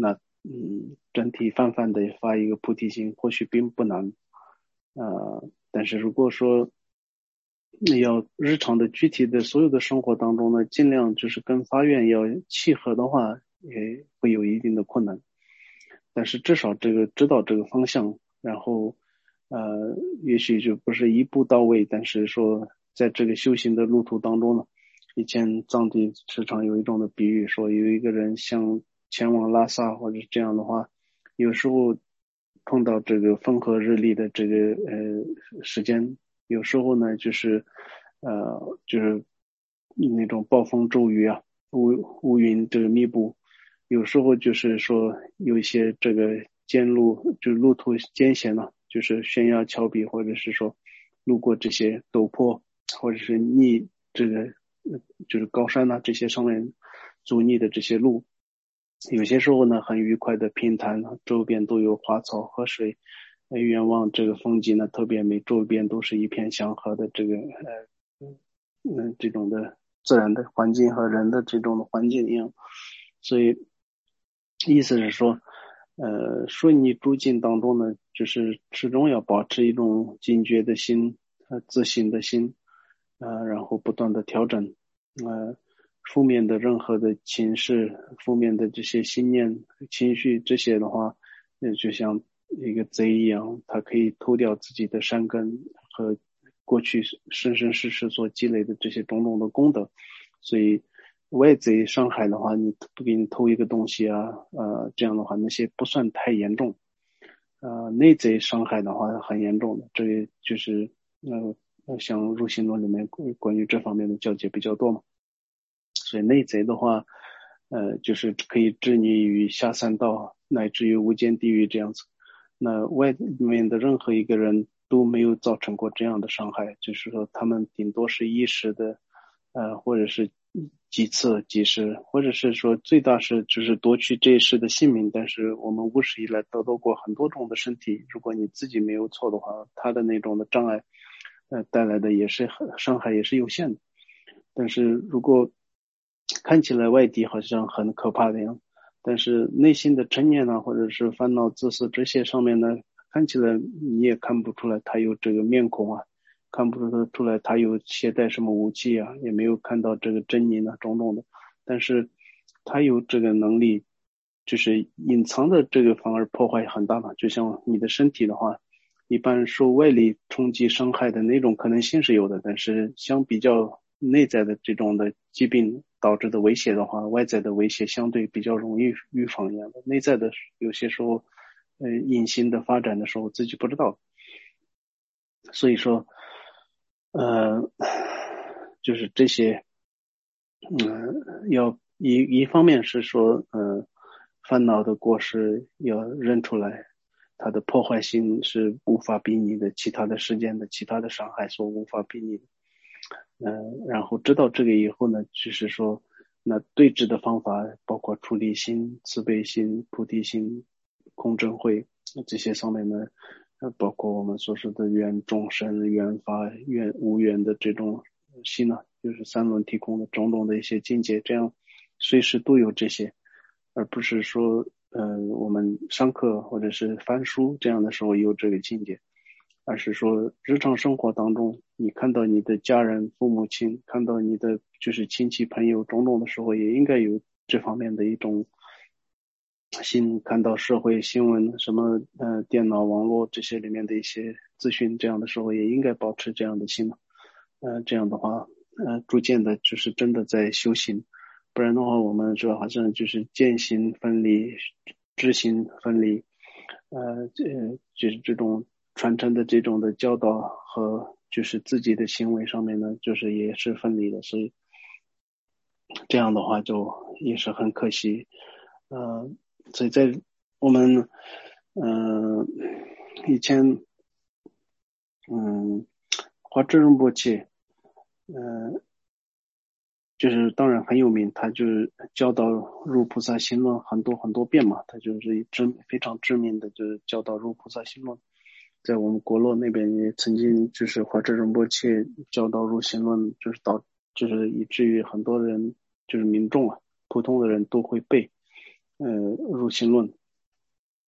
嗯，整体泛泛的发一个菩提心，或许并不难。呃，但是如果说要日常的具体的所有的生活当中呢，尽量就是跟发愿要契合的话，也会有一定的困难。但是至少这个知道这个方向，然后呃，也许就不是一步到位，但是说在这个修行的路途当中呢，以前藏地时常有一种的比喻，说有一个人想前往拉萨或者这样的话，有时候碰到这个风和日丽的这个呃时间，有时候呢就是呃就是那种暴风骤雨啊，乌乌云这个密布，有时候就是说有一些这个艰路，就是路途艰险呢、就是悬崖峭壁，或者是说路过这些陡坡，或者是逆这个呃就是高山呐、这些上面阻逆的这些路，有些时候呢很愉快的平坦，周边都有花草河水，呃远望这个风景呢特别美，周边都是一片祥和的这个呃嗯这种的自然的环境和人的这种的环境一样，所以意思是说，呃，顺逆诸境当中呢，就是始终要保持一种警觉的心，呃，自信的心，呃，然后不断的调整，呃，负面的任何的情绪、负面的这些心念、情绪这些的话，呃，就像一个贼一样，它可以偷掉自己的善根和过去生生世世所积累的这些种种的功德，所以。外贼伤害的话，你不给你偷一个东西啊，呃，这样的话那些不算太严重，呃，内贼伤害的话很严重的，这个就是呃，呃像入刑论里面关关于这方面的教解比较多嘛，所以内贼的话，呃，就是可以置你于下三道，乃至于无间地狱这样子。那外面的任何一个人都没有造成过这样的伤害，就是说他们顶多是一时的，呃，或者是几次几时，或者是说最大是就是夺取这一世的性命。但是我们无始以来得到过很多种的身体，如果你自己没有错的话，他的那种的障碍，呃，带来的也是很伤害也是有限的。但是如果看起来外敌好像很可怕的样子，但是内心的嗔念呢，或者是烦恼、自私这些上面呢，看起来你也看不出来他有这个面孔啊，看不出来他有携带什么武器啊，也没有看到这个狰狞啊种种的，但是他有这个能力，就是隐藏的这个反而破坏很大嘛。就像你的身体的话，一般受外力冲击伤害的那种可能性是有的，但是相比较内在的这种的疾病导致的威胁的话，外在的威胁相对比较容易预防一样的，内在的有些时候，呃，隐形的发展的时候自己不知道，所以说，呃，就是这些，嗯，要一一方面是说，呃，烦恼的过失要认出来，它的破坏性是无法比拟的，其他的事件的其他的伤害所无法比拟的。嗯，然后知道这个以后呢，就是说，那对治的方法包括出离心、慈悲心、菩提心、空正慧这些上面呢，呃，包括我们所说的愿众生、愿法、愿无愿的这种心呢，就是三轮体空的种种的一些境界，这样随时都有这些，而不是说，呃，我们上课或者是翻书这样的时候有这个境界。而是说日常生活当中，你看到你的家人、父母亲，看到你的就是亲戚朋友种种的时候，也应该有这方面的一种心。看到社会新闻，什么呃电脑、网络这些里面的一些资讯，这样的时候也应该保持这样的心。呃，这样的话，呃，逐渐的就是真的在修行，不然的话，我们说好像就是见行分离、知行分离，呃，这就是这种传承的这种的教导和就是自己的行为上面呢，就是也是分离的，所以这样的话就也是很可惜，呃，所以在我们嗯、呃、以前嗯华智仁波切，嗯、就是当然很有名，他就是教导入菩萨心论很多很多遍嘛，他就是知非常知名的就是教导入菩萨心论。在我们国洛那边也曾经就是华智仁波切教导入心论，就是导就是以至于很多人就是民众啊，普通的人都会背呃入心论，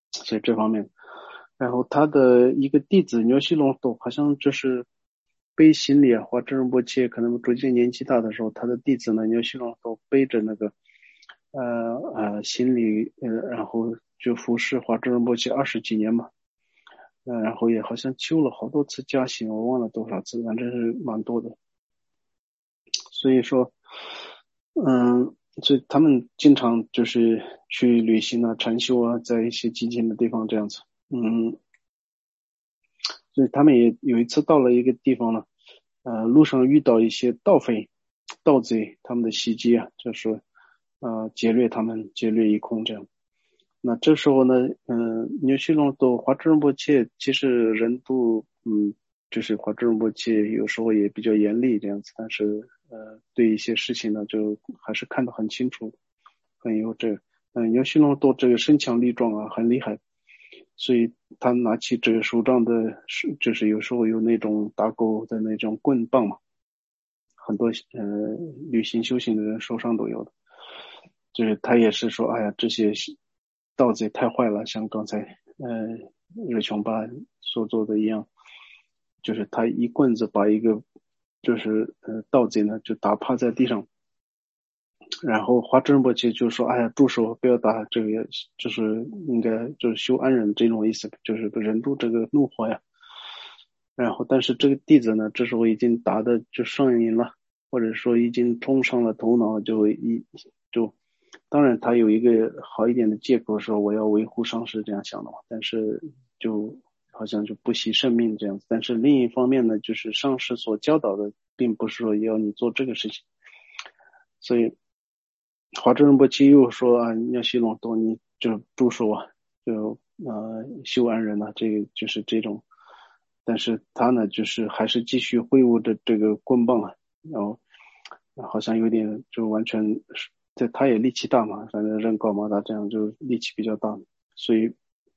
所以这方面，然后他的一个弟子牛西龙斗好像就是背行李啊，或者仁波切可能逐渐年纪大的时候，他的弟子呢牛西龙斗背着那个呃呃行李，呃，然后就服侍华真仁波切二十几年嘛，呃，然后也好像求了好多次加薪，我忘了多少次，反正是蛮多的。所以说，嗯，所以他们经常就是去旅行啊、禅修啊，在一些寂静的地方这样子。嗯，所以他们也有一次到了一个地方呢，呃，路上遇到一些盗匪、盗贼，他们的袭击啊，就是呃劫掠他们，劫掠一空这样。那这时候呢，嗯、呃，牛西龙都华智仁波切，其实人都嗯，就是华智仁波切有时候也比较严厉这样子，但是呃，对一些事情呢，就还是看得很清楚，很有这个，嗯、牛西龙都这个身强力壮啊，很厉害。所以他拿起这个手杖的是，就是有时候有那种打狗的那种棍棒嘛，很多呃旅行修行的人手上都有的。就是他也是说，哎呀，这些盗贼太坏了，像刚才呃日琼巴所做的一样，就是他一棍子把一个就是呃盗贼呢就打趴在地上，然后华真波切就说：“哎呀，住手，不要打，这个就是应该就是修安忍这种意思，就是忍住这个怒火呀。”然后，但是这个弟子呢，这时候已经打的就上瘾了，或者说已经冲上了头脑，就一就，当然他有一个好一点的借口说我要维护上师这样想的嘛，但是就好像就不惜生命这样子。但是另一方面呢，就是上师所教导的，并不是说要你做这个事情，所以。华真仁波切又说啊，要西隆多你就住手啊，就呃修安人啊，这个就是这种，但是他呢就是还是继续挥舞着这个棍棒啊，然后好像有点就完全是，这他也力气大嘛，反正人高马大，这样就力气比较大，所以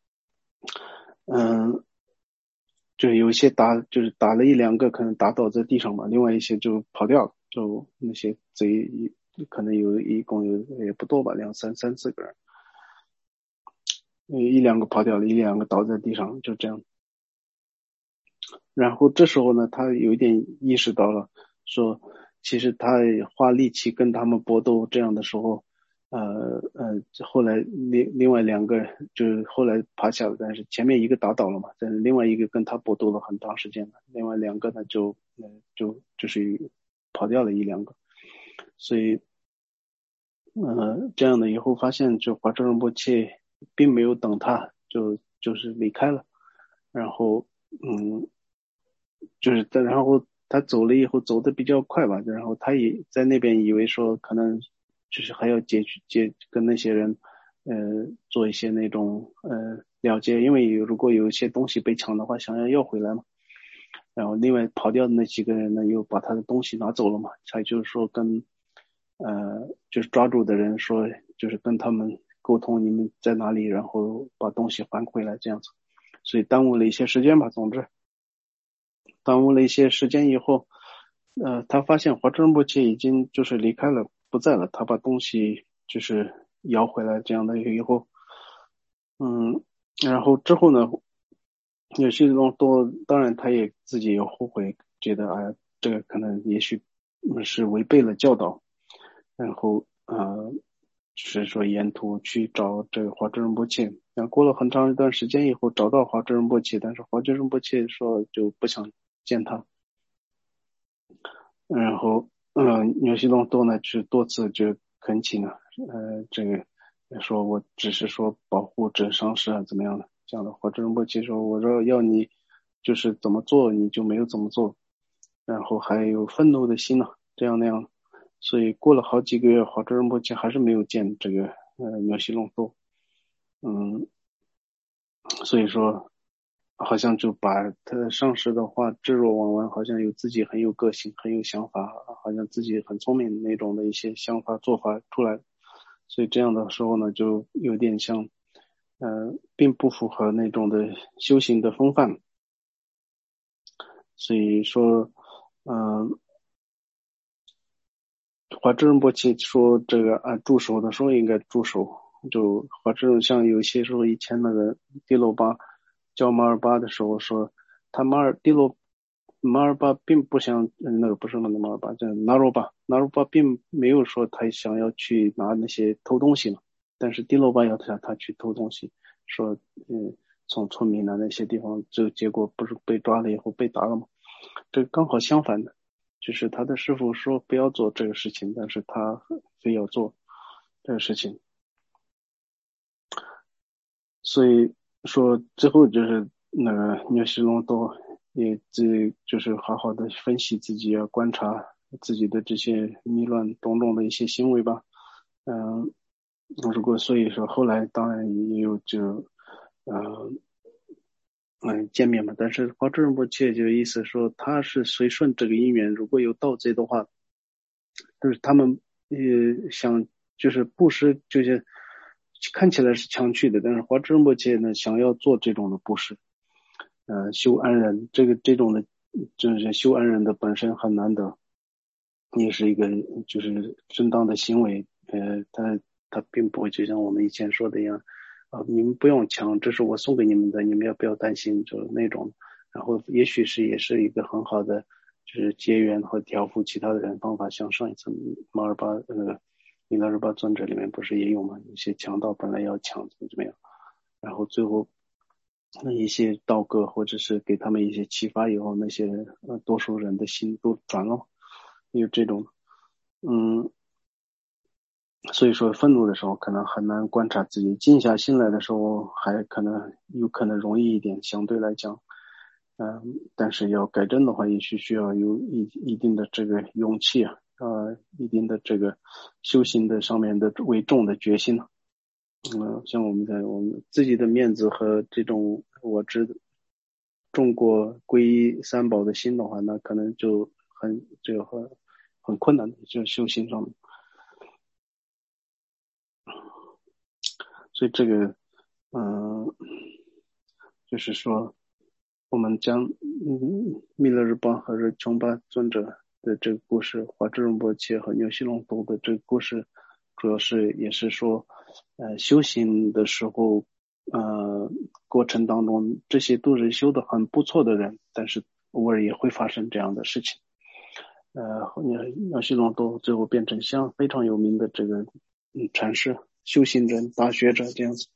嗯，就有一些打就是打了一两个可能打倒在地上嘛，另外一些就跑掉了，就那些贼可能有一共有也不多吧，两三三四个人，一两个跑掉了，一两个倒在地上，就这样。然后这时候呢，他有一点意识到了，说其实他花力气跟他们搏斗这样的时候，呃呃，后来另另外两个就是后来爬下了，但是前面一个打倒了嘛，但是另外一个跟他搏斗了很长时间了，另外两个呢就呃就就是跑掉了一两个，所以呃这样的以后发现就华正仁波切并没有等他，就就是离开了，然后嗯。就是但然后他走了以后走的比较快吧，然后他也在那边以为说可能就是还要接接跟那些人呃做一些那种呃了结，因为如果有一些东西被抢的话，想要要回来嘛。然后另外跑掉的那几个人呢，又把他的东西拿走了嘛，才就是说跟呃就是抓住的人说，就是跟他们沟通你们在哪里，然后把东西还回来这样子，所以耽误了一些时间吧，总之。耽误了一些时间以后，呃，他发现华真波切已经就是离开了，不在了。他把东西就是摇回来，这样的以后，嗯，然后之后呢，有些东都当然他也自己有后悔，觉得哎，这个可能也许是违背了教导，然后呃，就是说沿途去找这个华真波切。然后过了很长一段时间以后，找到华真波切，但是华真波切说就不想见他。然后，嗯，纽西隆多呢，是多次就恳请了，呃，这个说我只是说保护这伤势啊，怎么样的这样的话，真波切说，我说要你就是怎么做，你就没有怎么做，然后还有愤怒的心呢，这样那样，所以过了好几个月，华真波切还是没有见这个呃纽西隆多，嗯，所以说。好像就把他上司的话置若罔闻，好像有自己很有个性、很有想法，好像自己很聪明那种的一些想法做法出来，所以这样的时候呢，就有点像，呃，并不符合那种的修行的风范。所以说，嗯、呃，华智仁波切说这个啊，助手的时候应该助手， 就或者像有些时候以前那个迪罗巴教马尔巴的时候说，他马尔迪罗马尔巴并不想那个不是那个马尔巴，叫纳罗巴，纳罗巴并没有说他想要去拿那些偷东西嘛，但是迪罗巴要他他去偷东西，说嗯从村民的那些地方，就结果不是被抓了以后被打了吗？这刚好相反的，就是他的师傅说不要做这个事情，但是他非要做这个事情，所以说最后就是那个聂西龙都也自就是好好的分析自己，要观察自己的这些迷乱种种的一些行为吧。嗯，如果所以说后来当然也有就嗯嗯见面嘛，但是华智仁波切就意思说他是随顺这个因缘，如果有盗贼的话，就是他们呃想就是布施就是看起来是强去的，但是华智仁波切呢想要做这种的布施。呃，修安忍这个这种的，就是修安忍的本身很难得，也是一个就是正当的行为。呃，他他并不会就像我们以前说的一样，啊、呃，你们不用抢，这是我送给你们的，你们要不要担心？就那种，然后也许是也是一个很好的，就是结缘和调伏其他的人方法。像上一次马尔巴那个米勒日巴尊者里面不是也有吗？有些强盗本来要抢怎么怎么样，然后最后。那一些道歌或者是给他们一些启发以后，那些人呃多数人的心都转了，有这种嗯，所以说愤怒的时候可能很难观察自己，静下心来的时候还可能有可能容易一点，相对来讲，嗯、呃，但是要改正的话，也许需要有一一定的这个勇气啊，呃，一定的这个修行的上面的为重的决心。嗯，像我们在我们自己的面子和这种我知中过皈依三宝的心的话，那可能就很就很很困难的，就修行上面。所以这个，嗯，就是说，我们将嗯密勒日邦和热琼巴尊者的这个故事，华智仁波切和纽西龙都的这个故事，主要是也是说，呃，修行的时候，呃，过程当中，这些都是修的很不错的人，但是偶尔也会发生这样的事情。呃，纽纽西龙都最后变成像非常有名的这个嗯禅师、修行人、大学者这样子。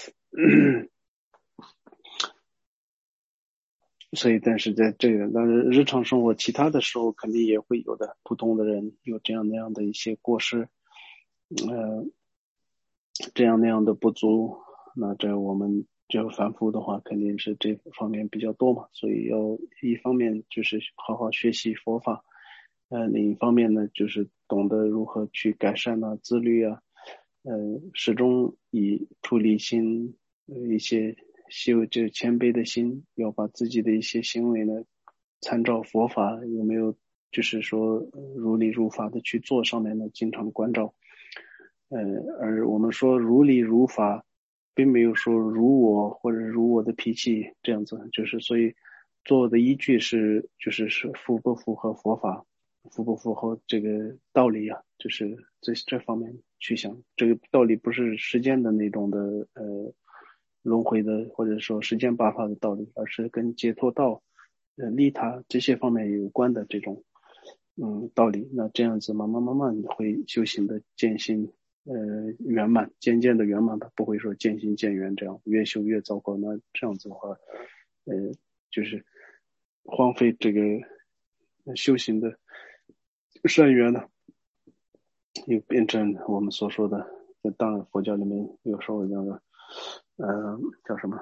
所以，但是在这个，但是日常生活其他的时候肯定也会有的，普通的人有这样那样的一些过失，呃，这样那样的不足，那这我们就反复的话，肯定是这方面比较多嘛，所以要一方面就是好好学习佛法，呃，另一方面呢，就是懂得如何去改善啊、自律啊，呃，始终以出离心，呃，一些修这谦卑的心，要把自己的一些行为呢，参照佛法有没有，就是说呃如理如法的去做上面呢，经常关照。呃，而我们说如理如法，并没有说如我或者如我的脾气这样子，就是所以做的依据是就是是符不符合佛法，符不符合这个道理啊，就是这这方面去想，这个道理不是时间的那种的呃轮回的或者说时间八法的道理，而是跟解脱道、呃利他这些方面有关的这种嗯道理。那这样子慢慢慢慢会修行的渐行呃圆满，渐渐的圆满吧，不会说渐行渐远这样越修越糟糕。那这样子的话，呃，就是荒废这个修行的善缘呢，又变成我们所说的，当然佛教里面有时候那个呃叫什么？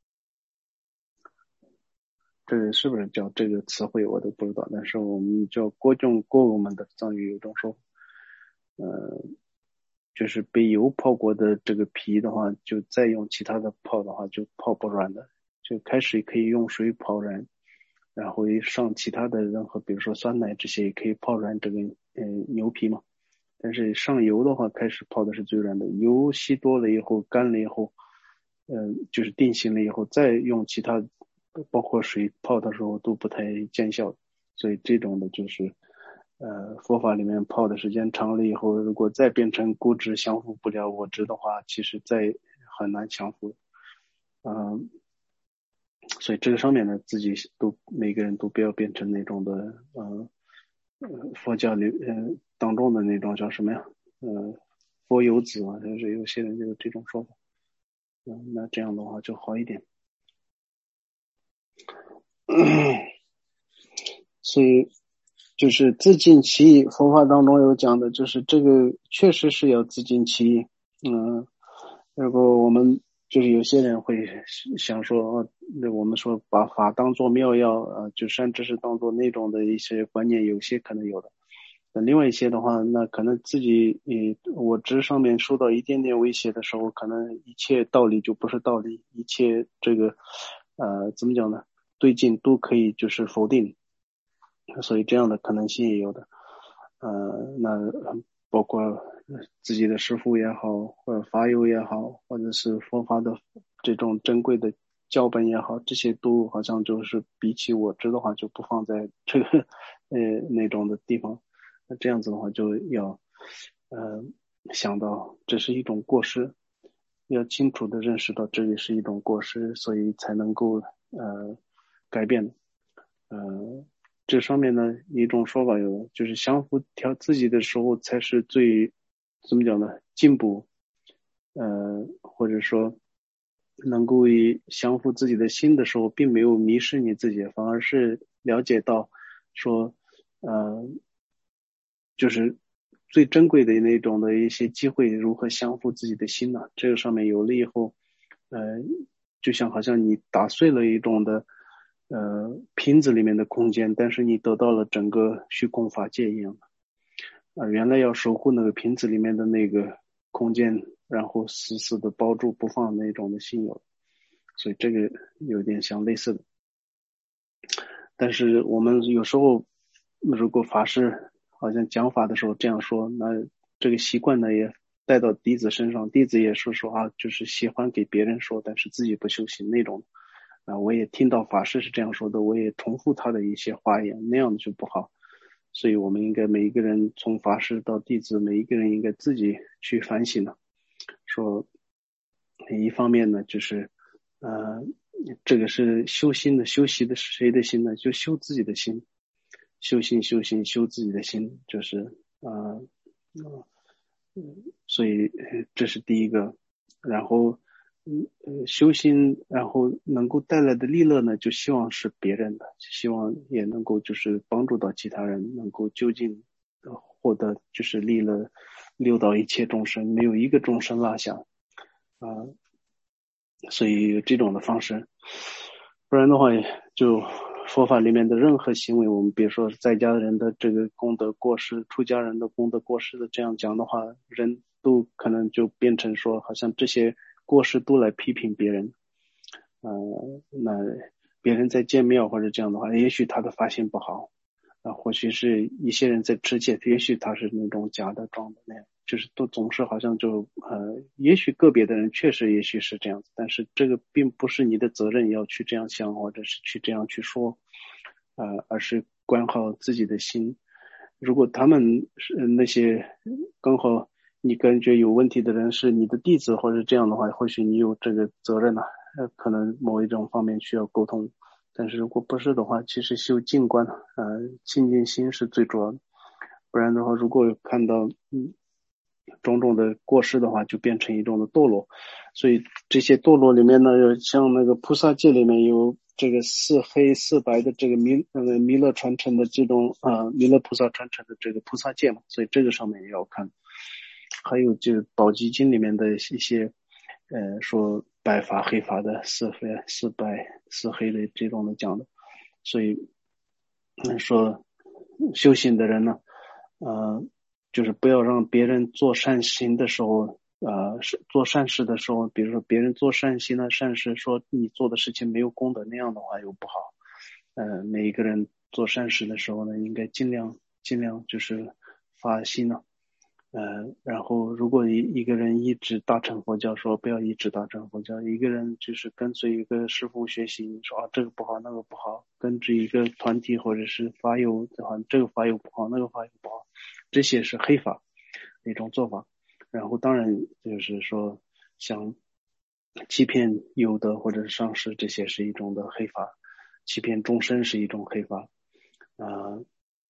这个是不是叫这个词汇我都不知道，但是我们叫锅种锅我们的藏语有种说，呃，就是被油泡过的这个皮的话，就再用其他的泡的话就泡不软的，就开始可以用水泡软，然后上其他的任何，比如说酸奶这些也可以泡软这个呃牛皮嘛。但是上油的话，开始泡的是最软的，油吸多了以后干了以后，嗯、呃，就是定型了以后，再用其他包括水泡的时候都不太见效，所以这种的就是呃佛法里面泡的时间长了以后，如果再变成固执降服不了我执的话，其实再很难降服。嗯、呃，所以这个上面呢，自己都每个人都不要变成那种的呃呃佛教里呃当中的那种叫什么呀？呃佛有子啊，就是有些人就有这种说法。嗯，那这样的话就好一点。所以就是自尽其意，佛法当中有讲的，就是这个确实是要自尽其意。嗯，如果我们就是有些人会想说，哦，那我们说把法当作妙药，呃，就善知识当作那种的一些观念，有些可能有的。那另外一些的话，那可能自己以我执上面受到一点点威胁的时候，可能一切道理就不是道理，一切这个呃怎么讲呢？对境都可以就是否定，所以这样的可能性也有的。呃，那包括自己的师父也好，或者法友也好，或者是佛法的这种珍贵的教本也好，这些都好像就是比起我知的话，就不放在这个呃那种的地方。那这样子的话，就要呃想到这是一种过失，要清楚的认识到这里是一种过失，所以才能够呃改变。呃，这上面呢，一种说法有，就是相互调自己的时候才是最怎么讲呢？进步，呃，或者说能够以降服自己的心的时候，并没有迷失你自己，反而是了解到说，呃，就是最珍贵的那种的一些机会，如何降服自己的心呢？这个上面有了以后，呃，就像好像你打碎了一种的呃瓶子里面的空间，但是你得到了整个虚空法界一样的。啊、呃，原来要守护那个瓶子里面的那个空间，然后死死的包住不放那种的心有，所以这个有点像类似的。但是我们有时候如果法师好像讲法的时候这样说，那这个习惯呢也带到弟子身上，弟子也说说啊，就是喜欢给别人说，但是自己不修行那种。啊，我也听到法师是这样说的，我也重复他的一些话言，那样就不好。所以我们应该每一个人从法师到弟子，每一个人应该自己去反省的。说一方面呢，就是呃，这个是修心的，修习的是谁的心呢？就修自己的心，修心修心修自己的心，就是呃，嗯，所以这是第一个。然后嗯呃修心，然后能够带来的利乐呢，就希望是别人的，希望也能够就是帮助到其他人，能够就近呃获得就是利乐，六道一切众生，没有一个众生落下啊、呃所以有这种的方式，不然的话就佛法里面的任何行为，我们别说在家人的这个功德过失，出家人的功德过失的这样讲的话，人都可能就变成说好像这些过失都来批评别人。呃，那别人在见庙或者这样的话，也许他的发心不好，啊，或许是一些人在持戒，也许他是那种假的装的那样，就是都总是好像就呃，也许个别的人确实也许是这样子，但是这个并不是你的责任要去这样想，或者是去这样去说，呃，而是管好自己的心。如果他们是那些刚好你感觉有问题的人是你的弟子或者这样的话，或许你有这个责任呢、啊，呃，可能某一种方面需要沟通。但是如果不是的话，其实修静观，呃，清净心是最主要的。不然的话，如果看到嗯种种的过失的话，就变成一种的堕落。所以这些堕落里面呢，像那个菩萨戒里面有这个四黑四白的这个弥呃弥勒传承的这种啊、呃、弥勒菩萨传承的这个菩萨戒嘛，所以这个上面也要看。还有就是宝积经里面的一些呃说白法黑法的四黑四白四黑的这种的讲的，所以嗯说修行的人呢，呃，就是不要让别人做善行的时候，呃，是做善事的时候，比如说别人做善行的善事，说你做的事情没有功德，那样的话又不好。呃，每一个人做善事的时候呢，应该尽量尽量就是发心呢， 呃，然后如果一一个人一直大乘佛教，说不要一直大乘佛教，一个人就是跟随一个师父学习，说啊这个不好那个不好，跟着一个团体或者是法友的话，这个法友不好那个法友不好，这些是黑法的一种做法。然后当然就是说像欺骗有的或者是上师，这些是一种的黑法，欺骗众生是一种黑法啊。呃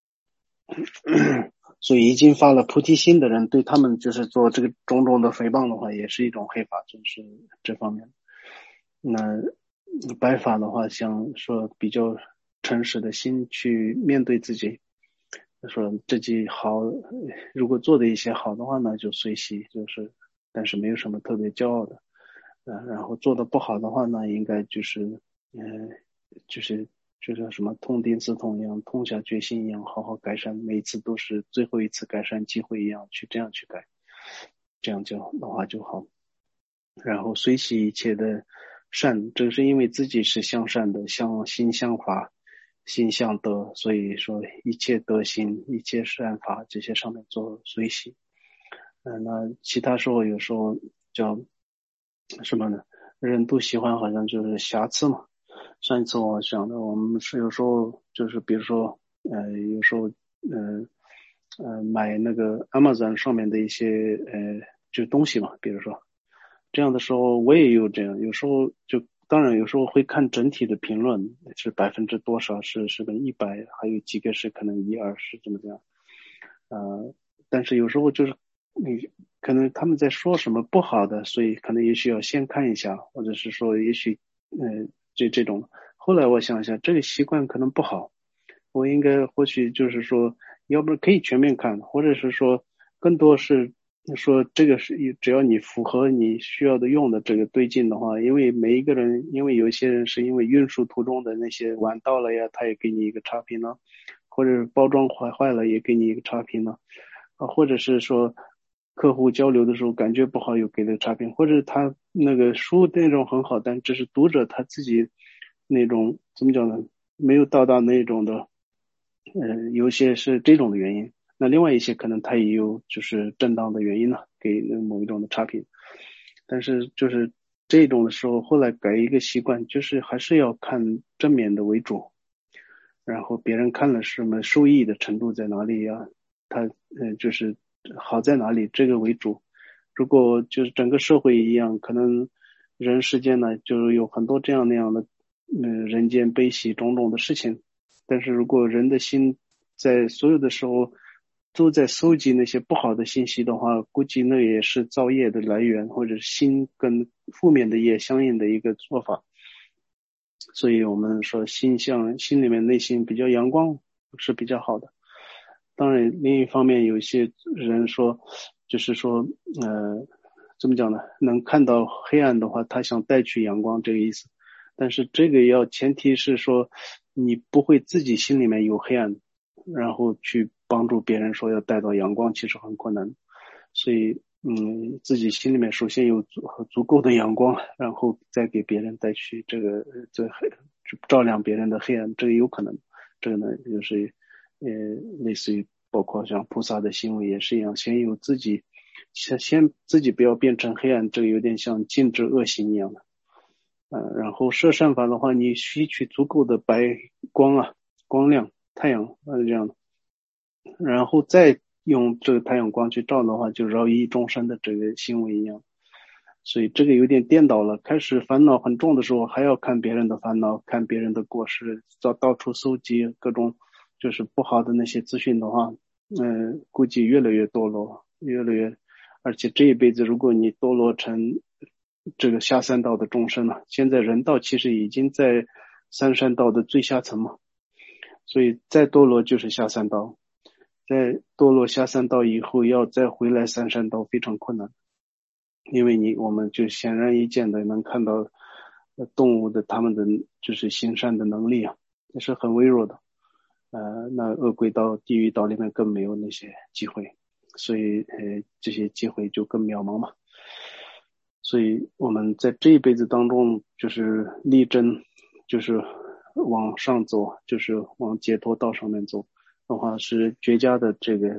所以已经发了菩提心的人，对他们就是做这个种种的诽谤的话，也是一种黑法，就是这方面。那白法的话，像说比较诚实的心去面对自己，说自己好，如果做的一些好的话呢，就随喜，就是但是没有什么特别骄傲的。呃，然后做的不好的话呢，应该就是，呃，就是就像什么痛定思痛一样，痛下决心一样，好好改善，每一次都是最后一次改善机会一样，去这样去改，这样就的话就好。然后随喜一切的善，正是因为自己是向善的，向心向法，心向德，所以说一切德行，一切善法这些上面做随喜。嗯、呃，那其他时候有时候叫什么呢？人都喜欢好像就是瑕疵嘛。上一次我讲的，我们是有时候就是比如说，呃，有时候，呃，呃，买那个 Amazon 上面的一些呃，就东西嘛，比如说这样的时候，我也有这样，有时候就当然有时候会看整体的评论是百分之多少是是个一百，还有几个是可能一二十这么这样，呃，但是有时候就是你可能他们在说什么不好的，所以可能也许要先看一下，或者是说也许呃这这种。后来我想一下，这个习惯可能不好，我应该或许就是说，要不然可以全面看，或者是说更多是说这个是只要你符合你需要的用的这个对劲的话，因为每一个人，因为有些人是因为运输途中的那些晚到了呀，他也给你一个差评呢，或者包装坏坏了也给你一个差评呢，啊，或者是说客户交流的时候感觉不好又给了差评，或者他那个书内容很好，但只是读者他自己那种怎么讲呢，没有到达那种的，呃，有些是这种的原因。那另外一些可能他也有就是正当的原因呢，给某一种的差评。但是就是这种的时候，后来改一个习惯，就是还是要看正面的为主，然后别人看了什么受益的程度在哪里呀、他呃就是好在哪里这个为主。如果就是整个社会一样，可能人世间呢就有很多这样那样的呃人间悲喜种种的事情，但是如果人的心在所有的时候都在搜集那些不好的信息的话，估计那也是造业的来源，或者心跟负面的业相应的一个做法。所以我们说心向心里面内心比较阳光是比较好的。当然另一方面有一些人说就是说呃怎么讲呢，能看到黑暗的话他想带去阳光这个意思，但是这个要前提是说你不会自己心里面有黑暗，然后去帮助别人说要带到阳光，其实很困难。所以嗯，自己心里面首先有足足够的阳光，然后再给别人带去这个这黑照亮别人的黑暗，这个有可能。这个呢就是呃类似于包括像菩萨的行为也是一样，先有自己先先自己不要变成黑暗，这个有点像禁止恶行一样的。呃，然后摄善法的话，你吸取足够的白光啊，光亮，太阳呃这样的，然后再用这个太阳光去照的话，就饶益众生的这个行为一样。所以这个有点颠倒了，开始烦恼很重的时候，还要看别人的烦恼，看别人的过失，到到处搜集各种就是不好的那些资讯的话，嗯、呃，估计越来越堕落，越来越，而且这一辈子如果你堕落成这个下三道的众生了，现在人道其实已经在三善道的最下层嘛，所以再堕落就是下三道，在堕落下三道以后，要再回来三善道非常困难。因为你我们就显然易见的能看到动物的他们的就是行善的能力啊，也是很微弱的。呃，那恶鬼道、地狱道里面更没有那些机会，所以呃这些机会就更渺茫嘛。所以我们在这一辈子当中，就是力争，就是往上走，就是往解脱道上面走的话，是绝佳的这个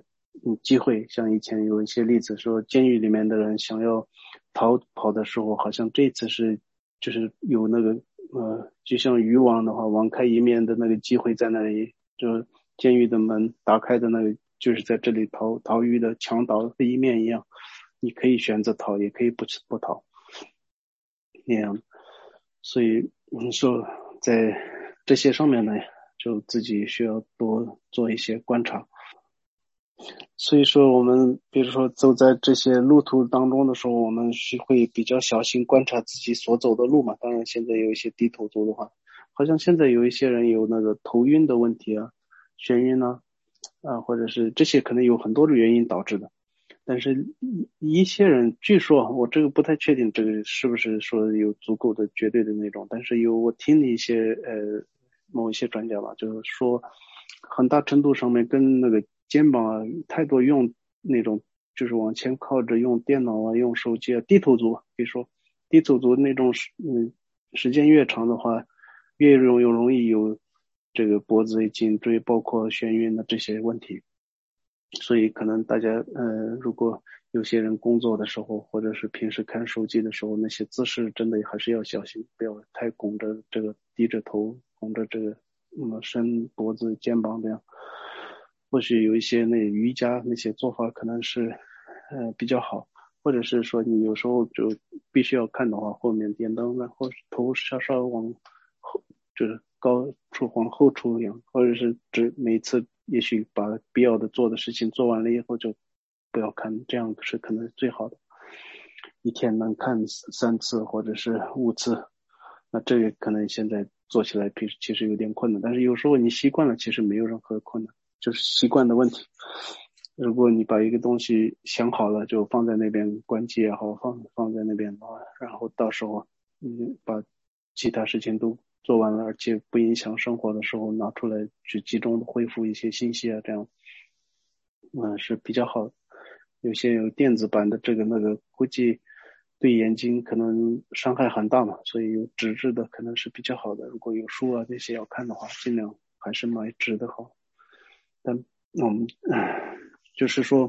嗯机会，像以前有一些例子说，监狱里面的人想要逃跑的时候，好像这次是就是有那个呃，就像渔网的话，网开一面的那个机会在那里，就监狱的门打开的那个，就是在这里逃逃狱的墙倒的一面一样，你可以选择逃，也可以不不逃那样。所以你说在这些上面呢，就自己需要多做一些观察。所以说我们比如说走在这些路途当中的时候，我们是会比较小心观察自己所走的路嘛。当然现在有一些低头族的话，好像现在有一些人有那个头晕的问题啊，眩晕啊，啊或者是这些可能有很多的原因导致的。但是一些人据说，我这个不太确定这个是不是说有足够的绝对的那种，但是有我听了一些呃某一些专家吧，就是说很大程度上面跟那个肩膀啊太多用那种就是往前靠着用电脑啊用手机啊，低头族比如说低头族那种嗯时间越长的话，越容易容易有这个脖子颈椎包括眩晕的这些问题。所以可能大家呃，如果有些人工作的时候，或者是平时看手机的时候，那些姿势真的还是要小心，不要太拱着这个低着头，拱着这个嗯伸脖子肩膀这样。或许有一些那瑜伽那些做法可能是呃比较好，或者是说你有时候就必须要看的话，后面点灯，然后头稍稍往后就是高处往后处仰，或者是只每次也许把必要的做的事情做完了以后就不要看，这样是可能最好的。一天能看三次或者是五次，那这个可能现在做起来平时其实有点困难，但是有时候你习惯了，其实没有任何困难，就是习惯的问题。如果你把一个东西想好了，就放在那边关机也好，放放在那边的话，然后到时候嗯把其他事情都做完了，而且不影响生活的时候拿出来去集中的恢复一些信息啊，这样嗯是比较好的。有些有电子版的这个那个，估计对眼睛可能伤害很大嘛，所以有纸质的可能是比较好的。如果有书啊这些要看的话，尽量还是买纸的好。但我们唉就是说，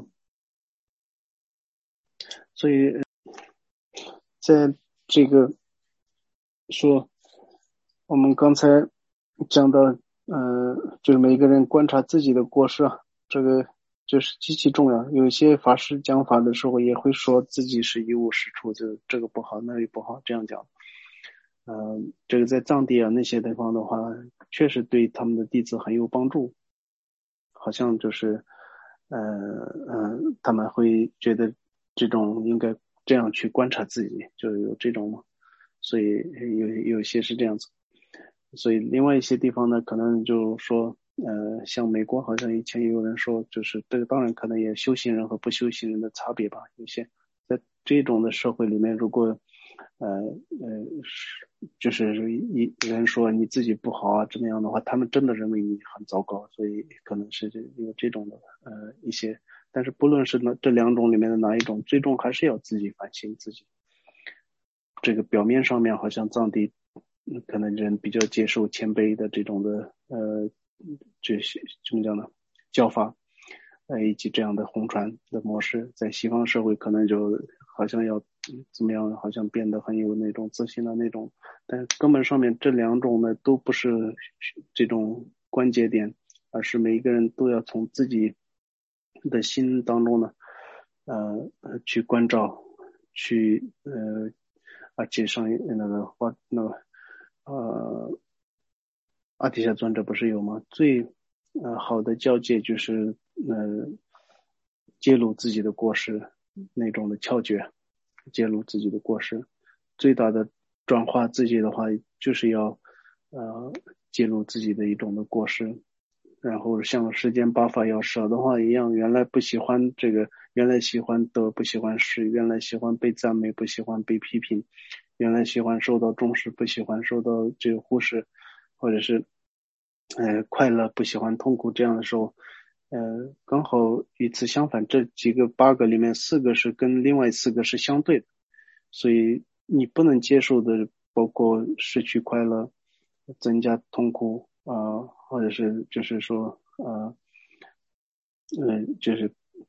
所以在这个说我们刚才讲到，呃，就是每个人观察自己的过失啊，这个就是极其重要。有一些法师讲法的时候也会说自己是一无是处，就这个不好，那个不好，这样讲。呃，这个在藏地啊那些地方的话，确实对他们的弟子很有帮助。好像就是，呃呃，他们会觉得这种应该这样去观察自己，就有这种嘛。所以有有些是这样子。所以另外一些地方呢，可能就说，呃，像美国好像以前也有人说，就是这个当然可能也修行人和不修行人的差别吧。有些在这种的社会里面，如果呃呃就是一人说你自己不好啊，这么样的话，他们真的认为你很糟糕，所以可能是有这种的呃一些。但是不论是那这两种里面的哪一种，最终还是要自己反省自己。这个表面上面好像藏地可能人比较接受谦卑的这种的呃，就是怎么讲呢，教法，呃，以及这样的红传的模式，在西方社会可能就好像要怎么样，好像变得很有那种自信的那种，但是根本上面这两种呢都不是这种关节点，而是每一个人都要从自己的心当中呢，呃，去关照，去呃。而且上那个花那个呃阿底夏尊者不是有吗？最呃好的教诫就是呃揭露自己的过失那种的窍诀，揭露自己的过失。最大的转化自己的话，就是要呃揭露自己的一种的过失。然后像世间八法要舍的话一样，原来不喜欢这个，原来喜欢得，不喜欢失，原来喜欢被赞美，不喜欢被批评，原来喜欢受到重视，不喜欢受到这个忽视，或者是呃快乐不喜欢痛苦，这样的时候，呃刚好与此相反，这几个八个里面四个是跟另外四个是相对的，所以你不能接受的包括失去快乐，增加痛苦啊、呃，或者是就是说呃呃就是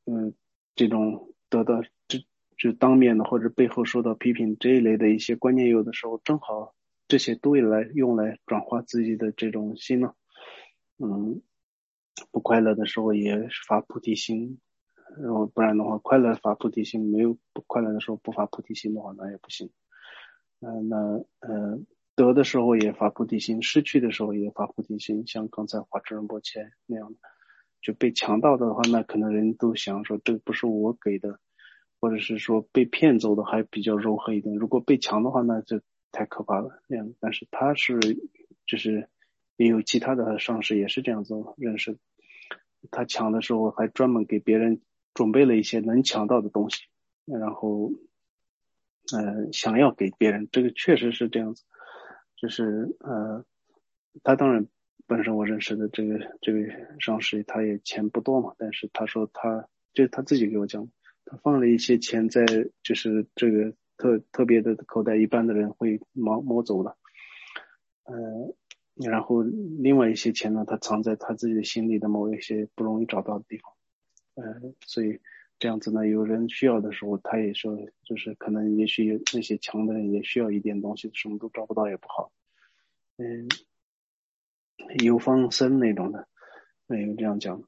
嗯，这种得到这就当面的或者背后受到批评这一类的一些观念，有的时候正好这些都来用来转化自己的这种心呢。嗯，不快乐的时候也发菩提心，然后不然的话，快乐发菩提心，没有不快乐的时候不发菩提心的话，那也不行。呃，那呃得的时候也发菩提心，失去的时候也发菩提心，像刚才华智仁波切那样的。就被强盗的话，那可能人都想说这个不是我给的，或者是说被骗走的还比较柔和一点。如果被抢的话，那就太可怕了。这样，但是他是就是也有其他的上司也是这样子认识的。他抢的时候还专门给别人准备了一些能抢到的东西，然后呃想要给别人，这个确实是这样子。就是呃他当然本身我认识的这个这个上司他也钱不多嘛，但是他说他就是他自己给我讲，他放了一些钱在就是这个特特别的口袋，一般的人会摸摸走的。呃然后另外一些钱呢，他藏在他自己的心里的某一些不容易找到的地方。呃，所以这样子呢，有人需要的时候，他也说，就是可能也许那些强的人也需要一点东西，什么都找不到也不好。嗯，有方生那种的，没有这样讲。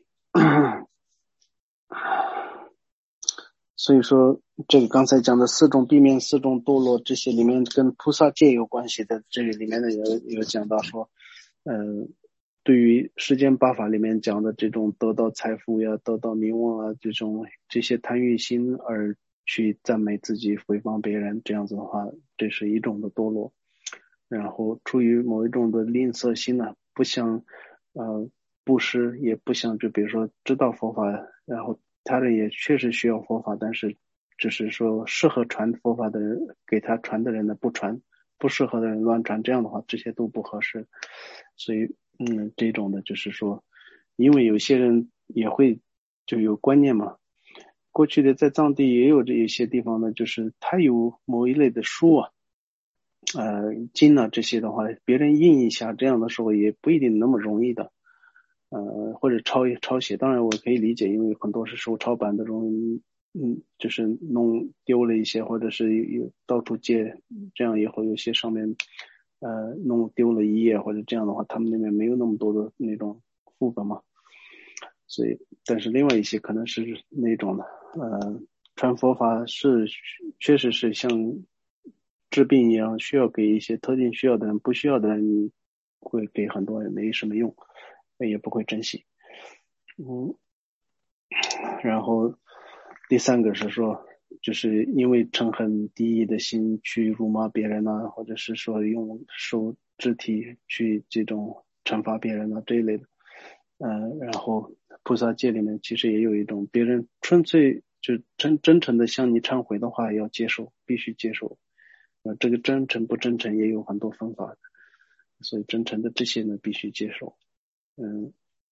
所以说，这个刚才讲的四种避免四种堕落，这些里面跟菩萨戒有关系的，这个里面呢有有讲到说，嗯、呃，对于世间八法里面讲的这种得到财富呀、得到名望啊这种这些贪欲心而去赞美自己、诽谤别人，这样子的话，这是一种的堕落。然后出于某一种的吝啬心呢，不想呃布施，也不想就比如说知道佛法，然后他人也确实需要佛法，但是只是说适合传佛法的人给他传的人呢不传，不适合的人乱传，这样的话这些都不合适。所以嗯，这种的就是说，因为有些人也会就有观念嘛。过去的在藏地也有这一些地方呢，就是他有某一类的书啊，呃，经啊这些的话，别人印一下，这样的时候也不一定那么容易的。呃，或者抄抄写，当然我可以理解，因为很多是手抄版的，容易，嗯，就是弄丢了一些，或者是有到处借，这样以后有些上面，呃，弄丢了一页或者这样的话，他们那边没有那么多的那种副本嘛，所以，但是另外一些可能是那种的，呃，传佛法是确实是像治病一样，需要给一些特定需要的人，不需要的人你会给很多人没什么用，也不会珍惜。嗯，然后第三个是说，就是因为嗔恨敌意的心去辱骂别人啊，或者是说用手肢体去这种惩罚别人啊这一类的。呃，然后菩萨戒里面其实也有一种，别人纯粹就真真诚的向你忏悔的话，要接受，必须接受。呃，这个真诚不真诚也有很多分法的，所以真诚的这些呢必须接受。嗯，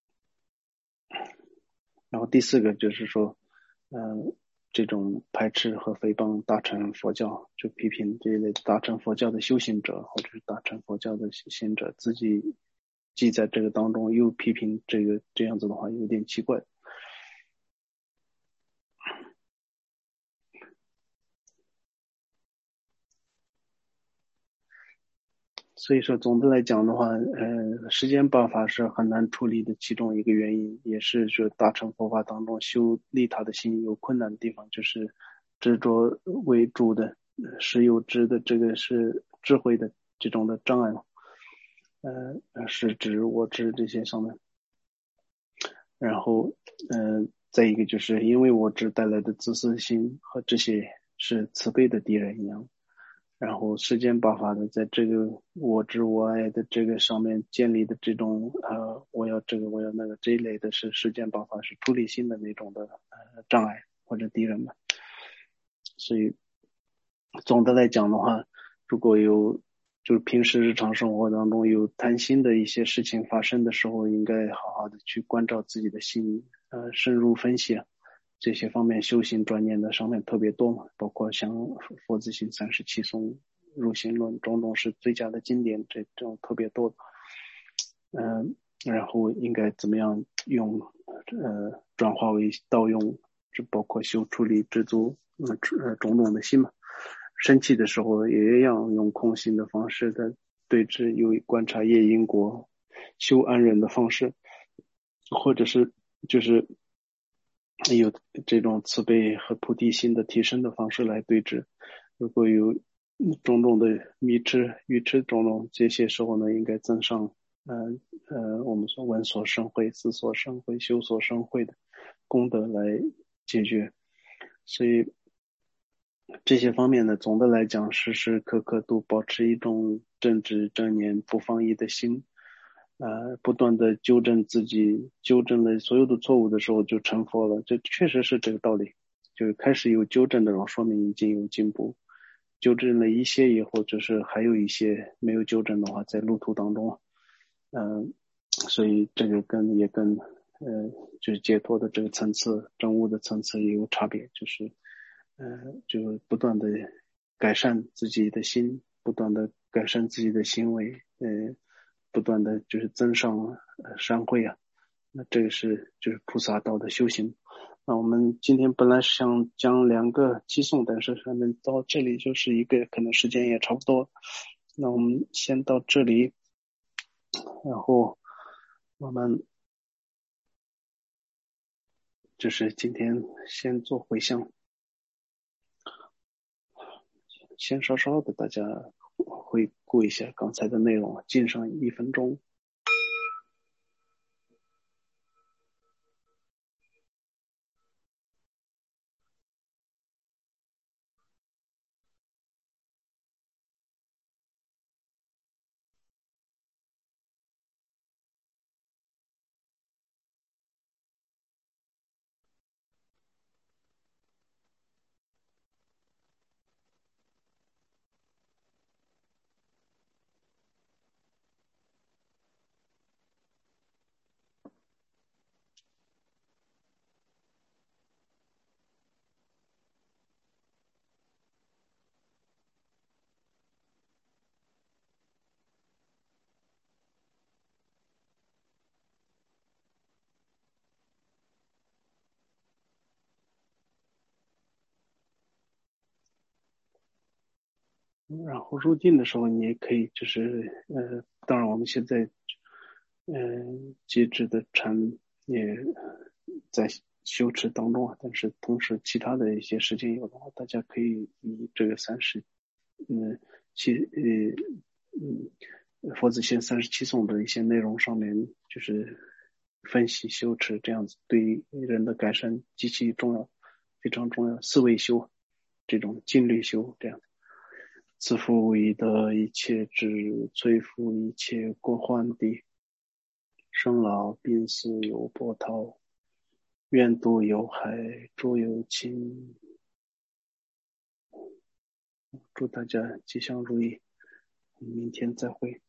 然后第四个就是说，呃，这种排斥和诽谤大乘佛教，就批评这一类大乘佛教的修行者，或者是大乘佛教的行者，自己既在这个当中又批评这个，这样子的话有点奇怪。所以说，总的来讲的话，呃，时间办法是很难处理的其中一个原因，也是说大乘佛法当中修利他的心有困难的地方，就是执着为主的实有知的这个是智慧的这种的障碍嘛，呃，是指我知这些上面，然后，呃，再一个就是因为我知带来的自私心和这些是慈悲的敌人一样。然后世间八法的在这个我知我爱的这个上面建立的这种呃我要这个我要那个这一类的是世间八法是出离心的那种的呃障碍或者敌人们。所以总的来讲的话，如果有就是平时日常生活当中有贪心的一些事情发生的时候，应该好好的去关照自己的心，呃，深入分析啊，这些方面修行专念的上面特别多嘛，包括像佛子行三十七颂、入行论种种是最佳的经典，这这种特别多。嗯、呃然后应该怎么样用呃转化为道用，这包括修出离知足呃种种的心嘛。生气的时候也一样用空性的方式的对治，有观察业因果，修安忍的方式，或者是就是有这种慈悲和菩提心的提升的方式来对治。如果有种种的迷痴、愚痴种种这些时候呢，应该增上呃呃我们说闻所生慧、思所生慧、修所生慧的功德来解决。所以这些方面呢，总的来讲，时时刻刻都保持一种正直正念不放逸的心，呃，不断的纠正自己，纠正了所有的错误的时候就成佛了。这确实是这个道理，就是开始有纠正的人，说明已经有进步。纠正了一些以后，就是还有一些没有纠正的话，在路途当中，嗯、呃，所以这个跟也跟呃，就是解脱的这个层次、证悟的层次也有差别，就是呃，就不断的改善自己的心，不断的改善自己的行为，呃，不断的就是增上呃善慧啊。那这个是就是菩萨道的修行。那我们今天本来是想讲两个寄送，但是反正到这里就是一个，可能时间也差不多。那我们先到这里，然后我们就是今天先做回向，先稍稍的大家回顾一下刚才的内容，尽上一分钟。然后入定的时候，你也可以就是呃，当然我们现在呃节制的禅也在修持当中啊，但是同时其他的一些时间有的话，大家可以以这个三十嗯七呃嗯佛子行三十七颂的一些内容上面，就是分析修持这样子，对于人的改善极其重要，非常重要。四位修这种静虑修这样。自负以德，一切智，摧伏一切过患地。生老病死有波涛，愿度有海诸有情。祝大家吉祥如意，明天再会。